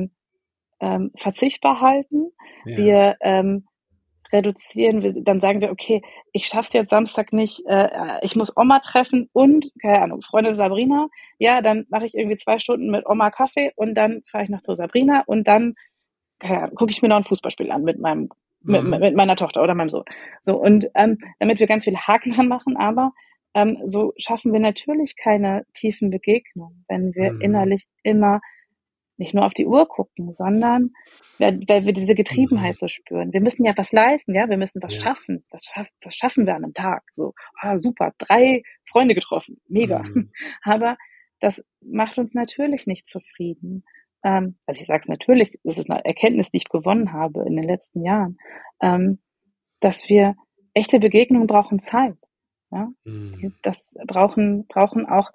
B: verzichtbar halten.
A: Ja.
B: Wir reduzieren, dann sagen wir, okay, ich schaff's jetzt Samstag nicht, ich muss Oma treffen und, keine Ahnung, Freundin Sabrina, ja, dann mache ich irgendwie 2 Stunden mit Oma Kaffee und dann fahre ich noch zu Sabrina und dann, keine Ahnung, gucke ich mir noch ein Fußballspiel an mit
A: Mhm.
B: mit meiner Tochter oder meinem Sohn. So, und damit wir ganz viele Haken dran machen, aber so schaffen wir natürlich keine tiefen Begegnungen, wenn wir
A: Mhm.
B: innerlich immer nicht nur auf die Uhr gucken, sondern weil wir diese
A: Mhm.
B: Getriebenheit so spüren. Wir müssen ja was leisten, ja, wir müssen was
A: Ja.
B: schaffen. Was schaffen wir an einem Tag? So, super, 3 Freunde getroffen, mega.
A: Mhm.
B: Aber das macht uns natürlich nicht zufrieden. Also ich sage es natürlich, das ist eine Erkenntnis, die ich gewonnen habe in den letzten Jahren, ähm, dass wir echte Begegnungen brauchen Zeit. Ja?
A: Mhm.
B: Das brauchen auch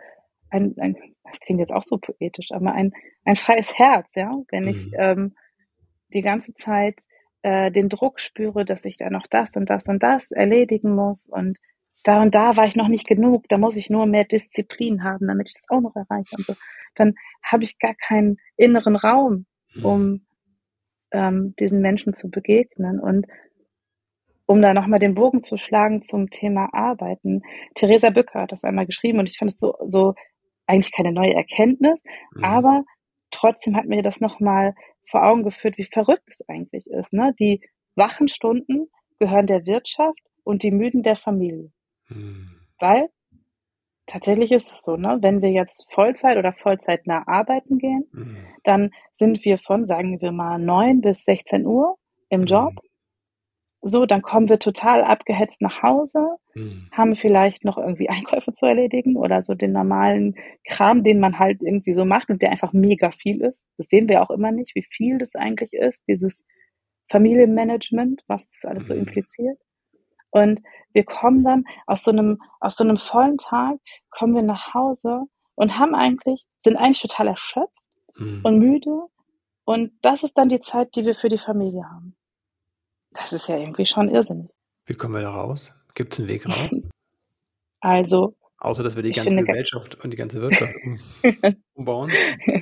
B: das klingt jetzt auch so poetisch, aber ein freies Herz, ja. Wenn ich
A: Mhm.
B: die ganze Zeit den Druck spüre, dass ich da noch das und das und das erledigen muss und da war ich noch nicht genug, da muss ich nur mehr Disziplin haben, damit ich das auch noch erreiche und so, dann habe ich gar keinen inneren Raum,
A: Mhm.
B: um diesen Menschen zu begegnen. Und um da nochmal den Bogen zu schlagen zum Thema Arbeiten. Theresa Bücker hat das einmal geschrieben und ich finde es so eigentlich keine neue Erkenntnis,
A: Mhm.
B: aber trotzdem hat mir das nochmal vor Augen geführt, wie verrückt es eigentlich ist. Ne? Die wachen Stunden gehören der Wirtschaft und die müden der Familie.
A: Mhm.
B: Weil tatsächlich ist es so, ne? Wenn wir jetzt Vollzeit oder vollzeitnah arbeiten gehen,
A: Mhm.
B: dann sind wir von, sagen wir mal, 9 bis 16 Uhr im Job.
A: Mhm.
B: So, dann kommen wir total abgehetzt nach Hause,
A: Mhm.
B: haben vielleicht noch irgendwie Einkäufe zu erledigen oder so den normalen Kram, den man halt irgendwie so macht und der einfach mega viel ist. Das sehen wir auch immer nicht, wie viel das eigentlich ist, dieses Familienmanagement, was das alles so
A: Mhm.
B: impliziert. Und wir kommen dann aus so einem vollen Tag, kommen wir nach Hause und sind eigentlich total erschöpft
A: Mhm.
B: und müde. Und das ist dann die Zeit, die wir für die Familie haben. Das ist ja irgendwie schon irrsinnig.
A: Wie kommen wir da raus? Gibt's 'n Weg raus?
B: Also,
A: Außer, dass wir die
B: ich
A: ganze
B: finde,
A: Gesellschaft und die ganze Wirtschaft umbauen?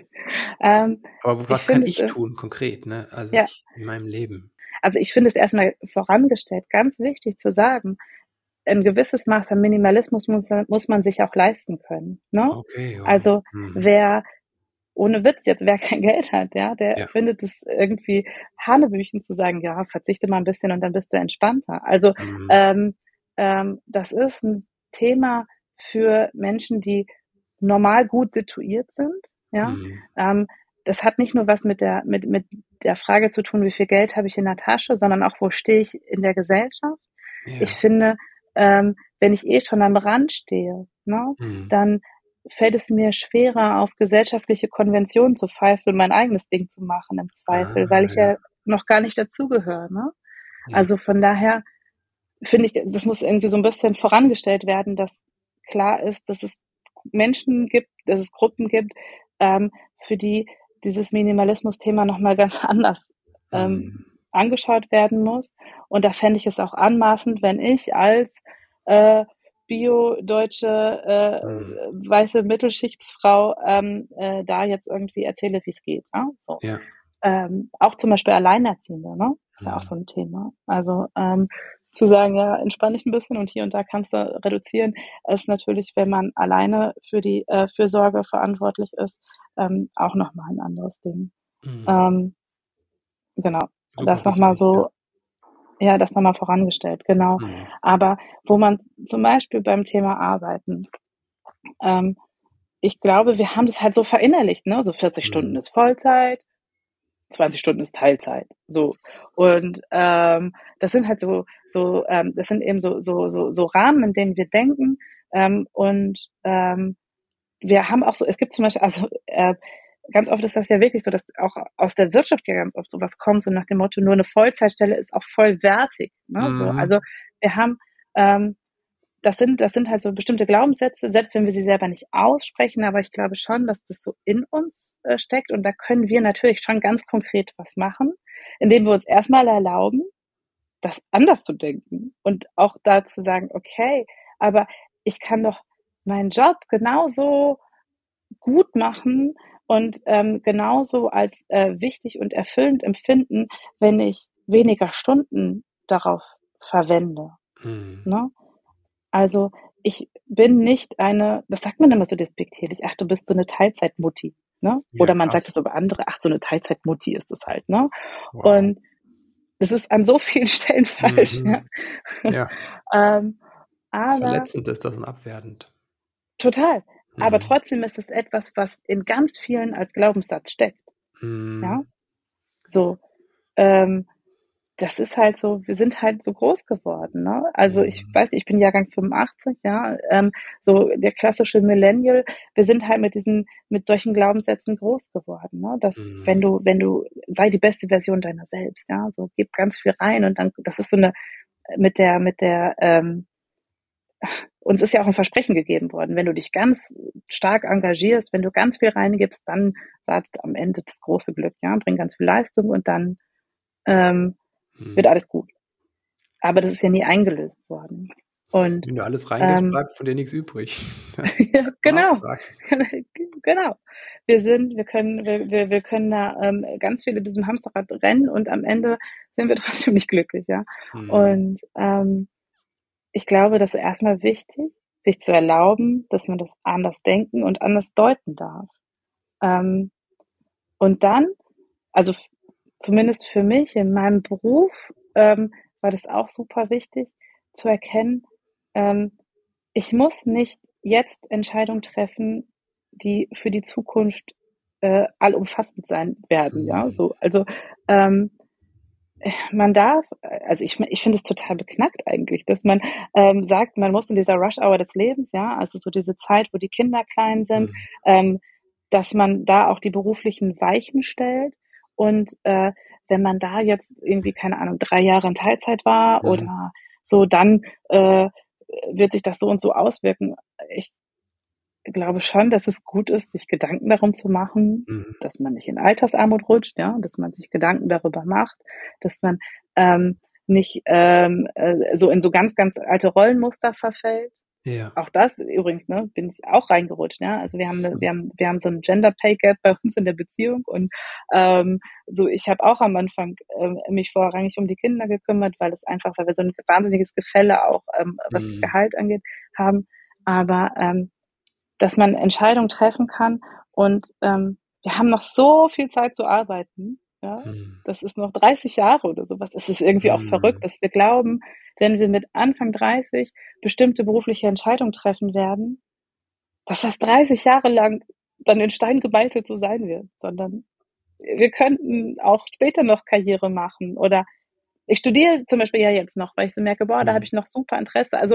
A: Aber
B: ich
A: was kann
B: finde es,
A: ich tun konkret, ne? Also,
B: ja,
A: ich in meinem Leben.
B: also ich finde es erstmal vorangestellt ganz wichtig zu sagen, ein gewisses Maß an Minimalismus muss man sich auch leisten können. Ne?
A: Okay, wow.
B: Also
A: Mhm.
B: wer, ohne Witz jetzt, wer kein Geld hat, ja, der
A: Ja.
B: findet es irgendwie Hanebüchen zu sagen, ja, verzichte mal ein bisschen und dann bist du entspannter. Also
A: Mhm.
B: ähm, das ist ein Thema für Menschen, die normal gut situiert sind. Ja,
A: Mhm.
B: ähm, das hat nicht nur was mit der Frage zu tun, wie viel Geld habe ich in der Tasche, sondern auch, wo stehe ich in der Gesellschaft. Ich
A: Ja.
B: finde, wenn ich eh schon am Rand stehe, ne,
A: Mhm.
B: dann fällt es mir schwerer, auf gesellschaftliche Konventionen zu pfeifen und mein eigenes Ding zu machen im
A: Ah,
B: Zweifel, weil ich
A: ja.
B: ja noch gar nicht dazugehöre. Ne?
A: Ja.
B: Also von daher finde ich, das muss irgendwie so ein bisschen vorangestellt werden, dass klar ist, dass es Menschen gibt, dass es Gruppen gibt, für die dieses Minimalismus-Thema nochmal ganz anders
A: Mhm.
B: angeschaut werden muss. Und da fände ich es auch anmaßend, wenn ich als äh, bio-deutsche
A: Mhm.
B: weiße Mittelschichtsfrau da jetzt irgendwie erzähle, wie es geht. Ne? So.
A: Ja.
B: Auch zum Beispiel Alleinerziehende, ne? Ist ja auch
A: Mhm.
B: so ein Thema. Also zu sagen, ja, entspann dich ein bisschen und hier und da kannst du reduzieren, ist natürlich, wenn man alleine für die Fürsorge verantwortlich ist, auch nochmal ein anderes Ding.
A: Mhm.
B: Ähm, genau,
A: Super
B: das nochmal
A: wichtig, ja.
B: so, ja, das nochmal vorangestellt, genau.
A: Mhm.
B: Aber wo man zum Beispiel beim Thema Arbeiten, ich glaube, wir haben das halt so verinnerlicht, ne? So 40 Stunden
A: Mhm.
B: ist Vollzeit, 20 Stunden ist Teilzeit. So. Und das sind halt das sind eben so Rahmen, in denen wir denken. Wir haben auch so, es gibt zum Beispiel, ganz oft ist das ja wirklich so, dass auch aus der Wirtschaft ja ganz oft sowas kommt, so nach dem Motto, nur eine Vollzeitstelle ist auch vollwertig. Ne? So,
A: Mhm.
B: also wir haben, das sind halt so bestimmte Glaubenssätze, selbst wenn wir sie selber nicht aussprechen, aber ich glaube schon, dass das so in uns steckt und da können wir natürlich schon ganz konkret was machen, indem wir uns erstmal erlauben, das anders zu denken und auch da zu sagen, okay, aber ich kann doch meinen Job genauso gut machen und genauso als wichtig und erfüllend empfinden, wenn ich weniger Stunden darauf verwende.
A: Mhm.
B: Ne? Also ich bin nicht das sagt man immer so despektierlich, ach, du bist so eine Teilzeitmutti. Ne?
A: Ja,
B: Oder man sagt es
A: krass.
B: über andere, ach, so eine Teilzeitmutti ist es halt. Ne?
A: Wow.
B: Und das ist an so vielen Stellen falsch. Ja?
A: Mhm. Ja,
B: ähm,
A: ist
B: aber
A: verletzend, ist das und abwertend.
B: total. Aber
A: Mhm.
B: trotzdem ist es etwas, was in ganz vielen als Glaubenssatz steckt. Ja,
A: Mhm.
B: so. Ähm, Das ist halt so, wir sind halt so groß geworden, ne? Also ich
A: Mhm.
B: weiß nicht, ich bin Jahrgang 85, ja, so der klassische Millennial. Wir sind halt mit solchen Glaubenssätzen groß geworden, ne? Dass
A: Mhm.
B: wenn du, sei die beste Version deiner selbst, ja, so gib ganz viel rein und dann, das ist so eine, mit der, uns ist ja auch ein Versprechen gegeben worden, wenn du dich ganz stark engagierst, wenn du ganz viel reingibst, dann wartet am Ende das große Glück, ja, bring ganz viel Leistung und dann ähm, wird
A: Mhm.
B: alles gut. Aber das ist ja nie eingelöst worden. Und
A: Wenn du alles reingibst,
B: ähm,
A: bleibt von dir nichts übrig. Das
B: ja,
A: kann man auch
B: genau,
A: sagen.
B: genau. Wir können da ganz viel in diesem Hamsterrad rennen und am Ende sind wir trotzdem nicht glücklich, ja.
A: Mhm.
B: Und ich glaube, das ist erstmal wichtig, sich zu erlauben, dass man das anders denken und anders deuten darf. Ähm, und dann, also zumindest für mich in meinem Beruf, war das auch super wichtig zu erkennen, ähm, ich muss nicht jetzt Entscheidungen treffen, die für die Zukunft allumfassend sein werden, ja,
A: Mhm.
B: so. Also man darf, also ich finde es total beknackt eigentlich, dass man sagt, man muss in dieser Rush-Hour des Lebens, ja, also so diese Zeit, wo die Kinder klein sind,
A: Mhm.
B: ähm, dass man da auch die beruflichen Weichen stellt und wenn man da jetzt irgendwie, keine Ahnung, 3 Jahre in Teilzeit war
A: Mhm.
B: oder so, dann wird sich das so und so auswirken. Ich glaube schon, dass es gut ist, sich Gedanken darum zu machen,
A: Mhm.
B: dass man nicht in Altersarmut rutscht, ja, dass man sich Gedanken darüber macht, dass man nicht so in so ganz, ganz alte Rollenmuster verfällt.
A: Ja.
B: Auch das übrigens, ne, bin ich auch reingerutscht, ja. Also wir haben so ein Gender Pay Gap bei uns in der Beziehung und so ich habe auch am Anfang mich vorrangig um die Kinder gekümmert, weil wir so ein wahnsinniges Gefälle auch, was das
A: Mhm.
B: Gehalt angeht, haben. Aber dass man Entscheidungen treffen kann und wir haben noch so viel Zeit zu arbeiten, ja.
A: Mhm.
B: Das ist noch 30 Jahre oder sowas. Es ist irgendwie auch verrückt,
A: Mhm.
B: dass wir glauben, wenn wir mit Anfang 30 bestimmte berufliche Entscheidungen treffen werden, dass das 30 Jahre lang dann in Stein gemeißelt so sein wird, sondern wir könnten auch später noch Karriere machen oder ich studiere zum Beispiel ja jetzt noch, weil ich so merke, boah, da habe
A: Mhm.
B: ich noch super Interesse. Also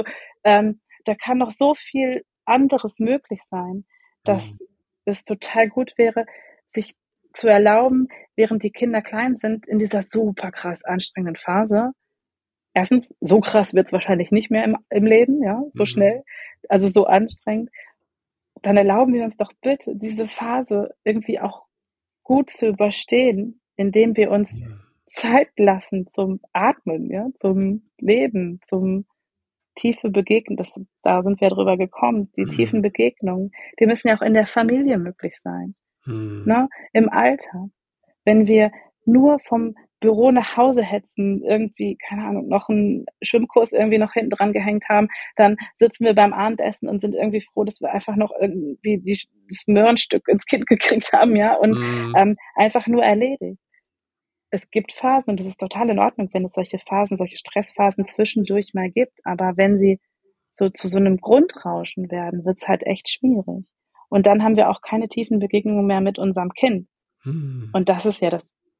B: da kann noch so viel anderes möglich sein,
A: Mhm.
B: dass es total gut wäre, sich zu erlauben, während die Kinder klein sind, in dieser super krass anstrengenden Phase. Erstens, so krass wird es wahrscheinlich nicht mehr im Leben, ja, so
A: Mhm.
B: schnell, also so anstrengend. Dann erlauben wir uns doch bitte, diese Phase irgendwie auch gut zu überstehen, indem wir uns
A: Mhm.
B: Zeit lassen zum Atmen, ja, zum Leben, zum tiefe Begegnen. Da sind wir drüber gekommen. Die tiefen
A: Mhm.
B: Begegnungen, die müssen ja auch in der Familie möglich sein,
A: Mhm.
B: ne? Im Alltag. Wenn wir nur vom Büro nach Hause hetzen, irgendwie, keine Ahnung, noch einen Schwimmkurs irgendwie noch hinten dran gehängt haben, dann sitzen wir beim Abendessen und sind irgendwie froh, dass wir einfach noch irgendwie das Möhrenstück ins Kind gekriegt haben, ja, und
A: Mhm.
B: einfach nur erledigt. Es gibt Phasen und es ist total in Ordnung, wenn es solche Phasen, solche Stressphasen zwischendurch mal gibt, aber wenn sie so zu so einem Grundrauschen werden, wird's halt echt schwierig. Und dann haben wir auch keine tiefen Begegnungen mehr mit unserem Kind.
A: Mhm.
B: Und das ist ja das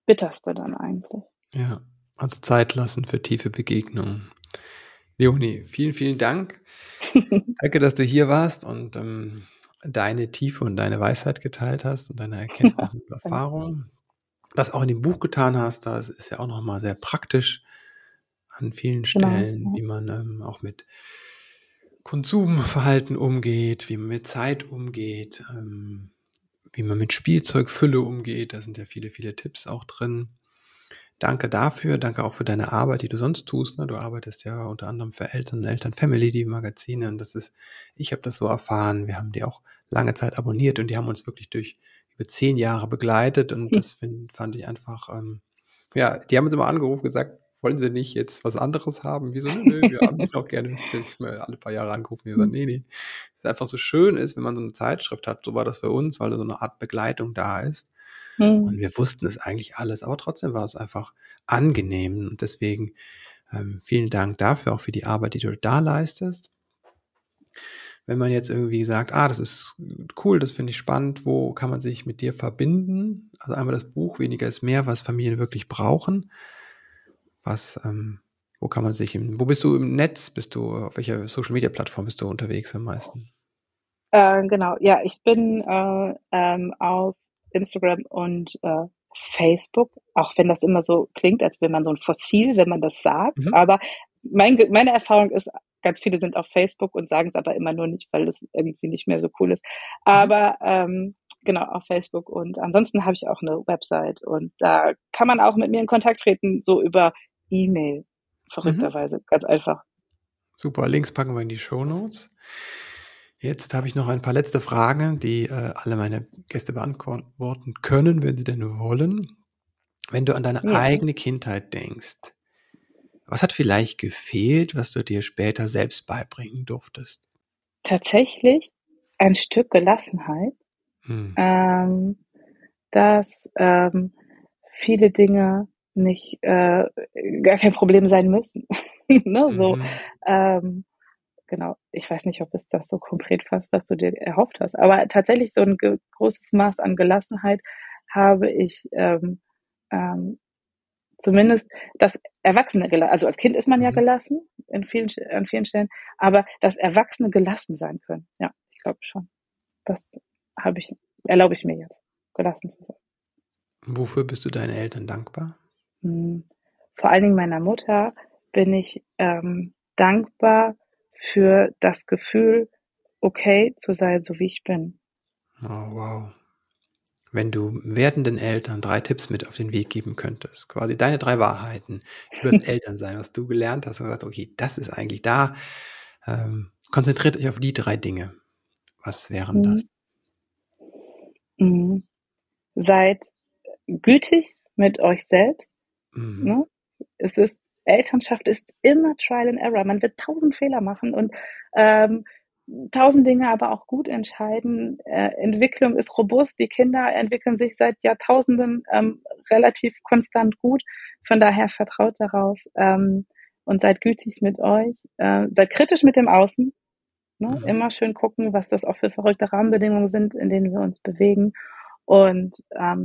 B: Bitterste dann eigentlich.
A: Ja, also Zeit lassen für tiefe Begegnungen. Leonie, vielen, vielen Dank. Danke, dass du hier warst und deine Tiefe und deine Weisheit geteilt hast und deine Erkenntnisse und
B: Danke.
A: Erfahrungen. Das auch in dem Buch getan hast, das ist ja auch nochmal sehr praktisch an vielen
B: Genau.
A: Stellen,
B: Ja.
A: wie man auch mit Konsumverhalten umgeht, wie man mit Zeit umgeht, wie man mit Spielzeugfülle umgeht. Da sind ja viele, viele Tipps auch drin. Danke dafür, danke auch für deine Arbeit, die du sonst tust. Ne? Du arbeitest ja unter anderem für Eltern Family, die Magazine. Und ich habe das so erfahren. Wir haben die auch lange Zeit abonniert und die haben uns wirklich durch über 10 Jahre begleitet. Und das fand ich einfach, ja, die haben uns immer angerufen und gesagt, wollen Sie nicht jetzt was anderes haben? Wir so, nö, wir haben dich auch gerne. Ich mal alle paar Jahre angerufen und gesagt, nee. Es einfach so schön ist, wenn man so eine Zeitschrift hat. So war das für uns, weil da so eine Art Begleitung da ist. Und wir wussten es eigentlich alles, aber trotzdem war es einfach angenehm. Und deswegen vielen Dank dafür, auch für die Arbeit, die du da leistest. Wenn man jetzt irgendwie sagt, das ist cool, das finde ich spannend, wo kann man sich mit dir verbinden? Also einmal das Buch Weniger ist mehr, was Familien wirklich brauchen. Wo kann man wo bist du im Netz? Auf welcher Social-Media-Plattform bist du unterwegs am meisten?
B: Genau, ja, ich bin auf Instagram und Facebook, auch wenn das immer so klingt, als wäre man so ein Fossil, wenn man das sagt.
A: Mhm.
B: Aber meine Erfahrung ist, ganz viele sind auf Facebook und sagen es aber immer nur nicht, weil es irgendwie nicht mehr so cool ist. Aber genau, auf Facebook. Und ansonsten habe ich auch eine Website und da kann man auch mit mir in Kontakt treten, so über E-Mail, verrückterweise, ganz einfach.
A: Super, Links packen wir in die Shownotes. Jetzt habe ich noch ein paar letzte Fragen, die alle meine Gäste beantworten können, wenn sie denn wollen. Wenn du an deine
B: Ja,
A: eigene Kindheit denkst, was hat vielleicht gefehlt, was du dir später selbst beibringen durftest?
B: tatsächlich ein Stück Gelassenheit.
A: Hm.
B: Dass viele Dinge nicht gar kein Problem sein müssen. Ne, so,
A: Mhm.
B: genau. Ich weiß nicht, ob es das so konkret fasst, was du dir erhofft hast, aber tatsächlich so ein großes Maß an Gelassenheit habe ich zumindest das Erwachsene gelassen. Also als Kind ist man ja
A: Mhm.
B: gelassen an vielen Stellen, aber das Erwachsene gelassen sein können. Ja, ich glaube schon. Das erlaube ich mir jetzt, gelassen zu sein.
A: Wofür bist du deinen Eltern dankbar?
B: Vor allen Dingen meiner Mutter bin ich dankbar für das Gefühl, okay zu sein, so wie ich bin.
A: Oh, wow. Wenn du werdenden Eltern 3 Tipps mit auf den Weg geben könntest, quasi deine 3 Wahrheiten über das Elternsein, was du gelernt hast und gesagt: „Okay, das ist eigentlich da. Konzentriert euch auf die 3 Dinge.“ Was wären
B: Mhm.
A: das?
B: Mhm. Seid gütig mit euch selbst.
A: Mhm.
B: Ne? Es ist Elternschaft ist immer Trial and Error. Man wird 1000 Fehler machen und ähm, 1000 Dinge aber auch gut entscheiden. Entwicklung ist robust. Die Kinder entwickeln sich seit Jahrtausenden relativ konstant gut. Von daher vertraut darauf und seid gütig mit euch. Seid kritisch mit dem Außen. Ne?
A: Mhm.
B: Immer schön gucken, was das auch für verrückte Rahmenbedingungen sind, in denen wir uns bewegen. Und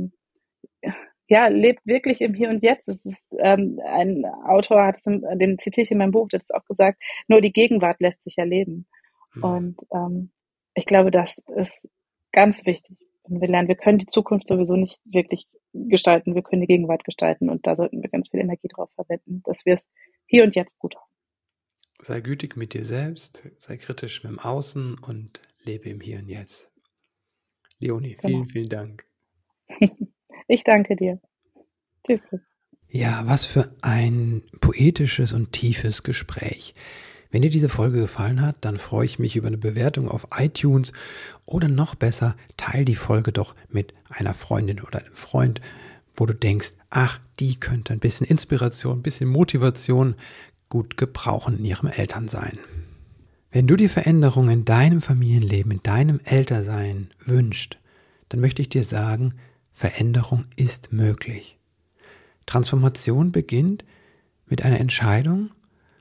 B: ja, lebt wirklich im Hier und Jetzt. Es ist, ein Autor hat es, den zitiere ich in meinem Buch, der hat es auch gesagt, nur die Gegenwart lässt sich erleben.
A: Mhm.
B: Und ich glaube, das ist ganz wichtig. Wenn wir lernen, wir können die Zukunft sowieso nicht wirklich gestalten, wir können die Gegenwart gestalten und da sollten wir ganz viel Energie drauf verwenden, dass wir es hier und jetzt gut haben.
A: Sei gütig mit dir selbst, sei kritisch mit dem Außen und lebe im Hier und Jetzt. Leonie, vielen,
B: Genau.
A: vielen Dank.
B: Ich danke dir. Tschüss.
A: Ja, was für ein poetisches und tiefes Gespräch. Wenn dir diese Folge gefallen hat, dann freue ich mich über eine Bewertung auf iTunes oder noch besser, teile die Folge doch mit einer Freundin oder einem Freund, wo du denkst, ach, die könnte ein bisschen Inspiration, ein bisschen Motivation gut gebrauchen in ihrem Elternsein. Wenn du dir Veränderungen in deinem Familienleben, in deinem Elternsein wünschst, dann möchte ich dir sagen, Veränderung ist möglich. Transformation beginnt mit einer Entscheidung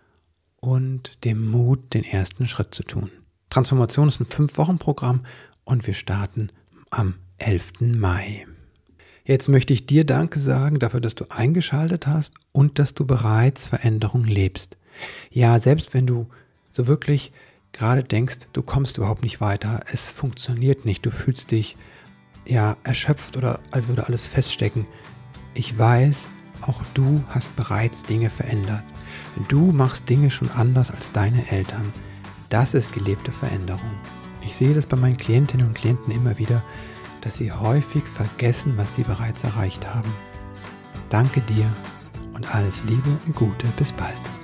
A: und dem Mut, den ersten Schritt zu tun. Transformation ist ein 5-Wochen-Programm und wir starten am 11. Mai. Jetzt möchte ich dir Danke sagen dafür, dass du eingeschaltet hast und dass du bereits Veränderung lebst. Ja, selbst wenn du so wirklich gerade denkst, du kommst überhaupt nicht weiter, es funktioniert nicht, du fühlst dich ja erschöpft oder als würde alles feststecken. Ich weiß, auch du hast bereits Dinge verändert. Du machst Dinge schon anders als deine Eltern. Das ist gelebte Veränderung. Ich sehe das bei meinen Klientinnen und Klienten immer wieder, dass sie häufig vergessen, was sie bereits erreicht haben. Danke dir und alles Liebe und Gute. Bis bald.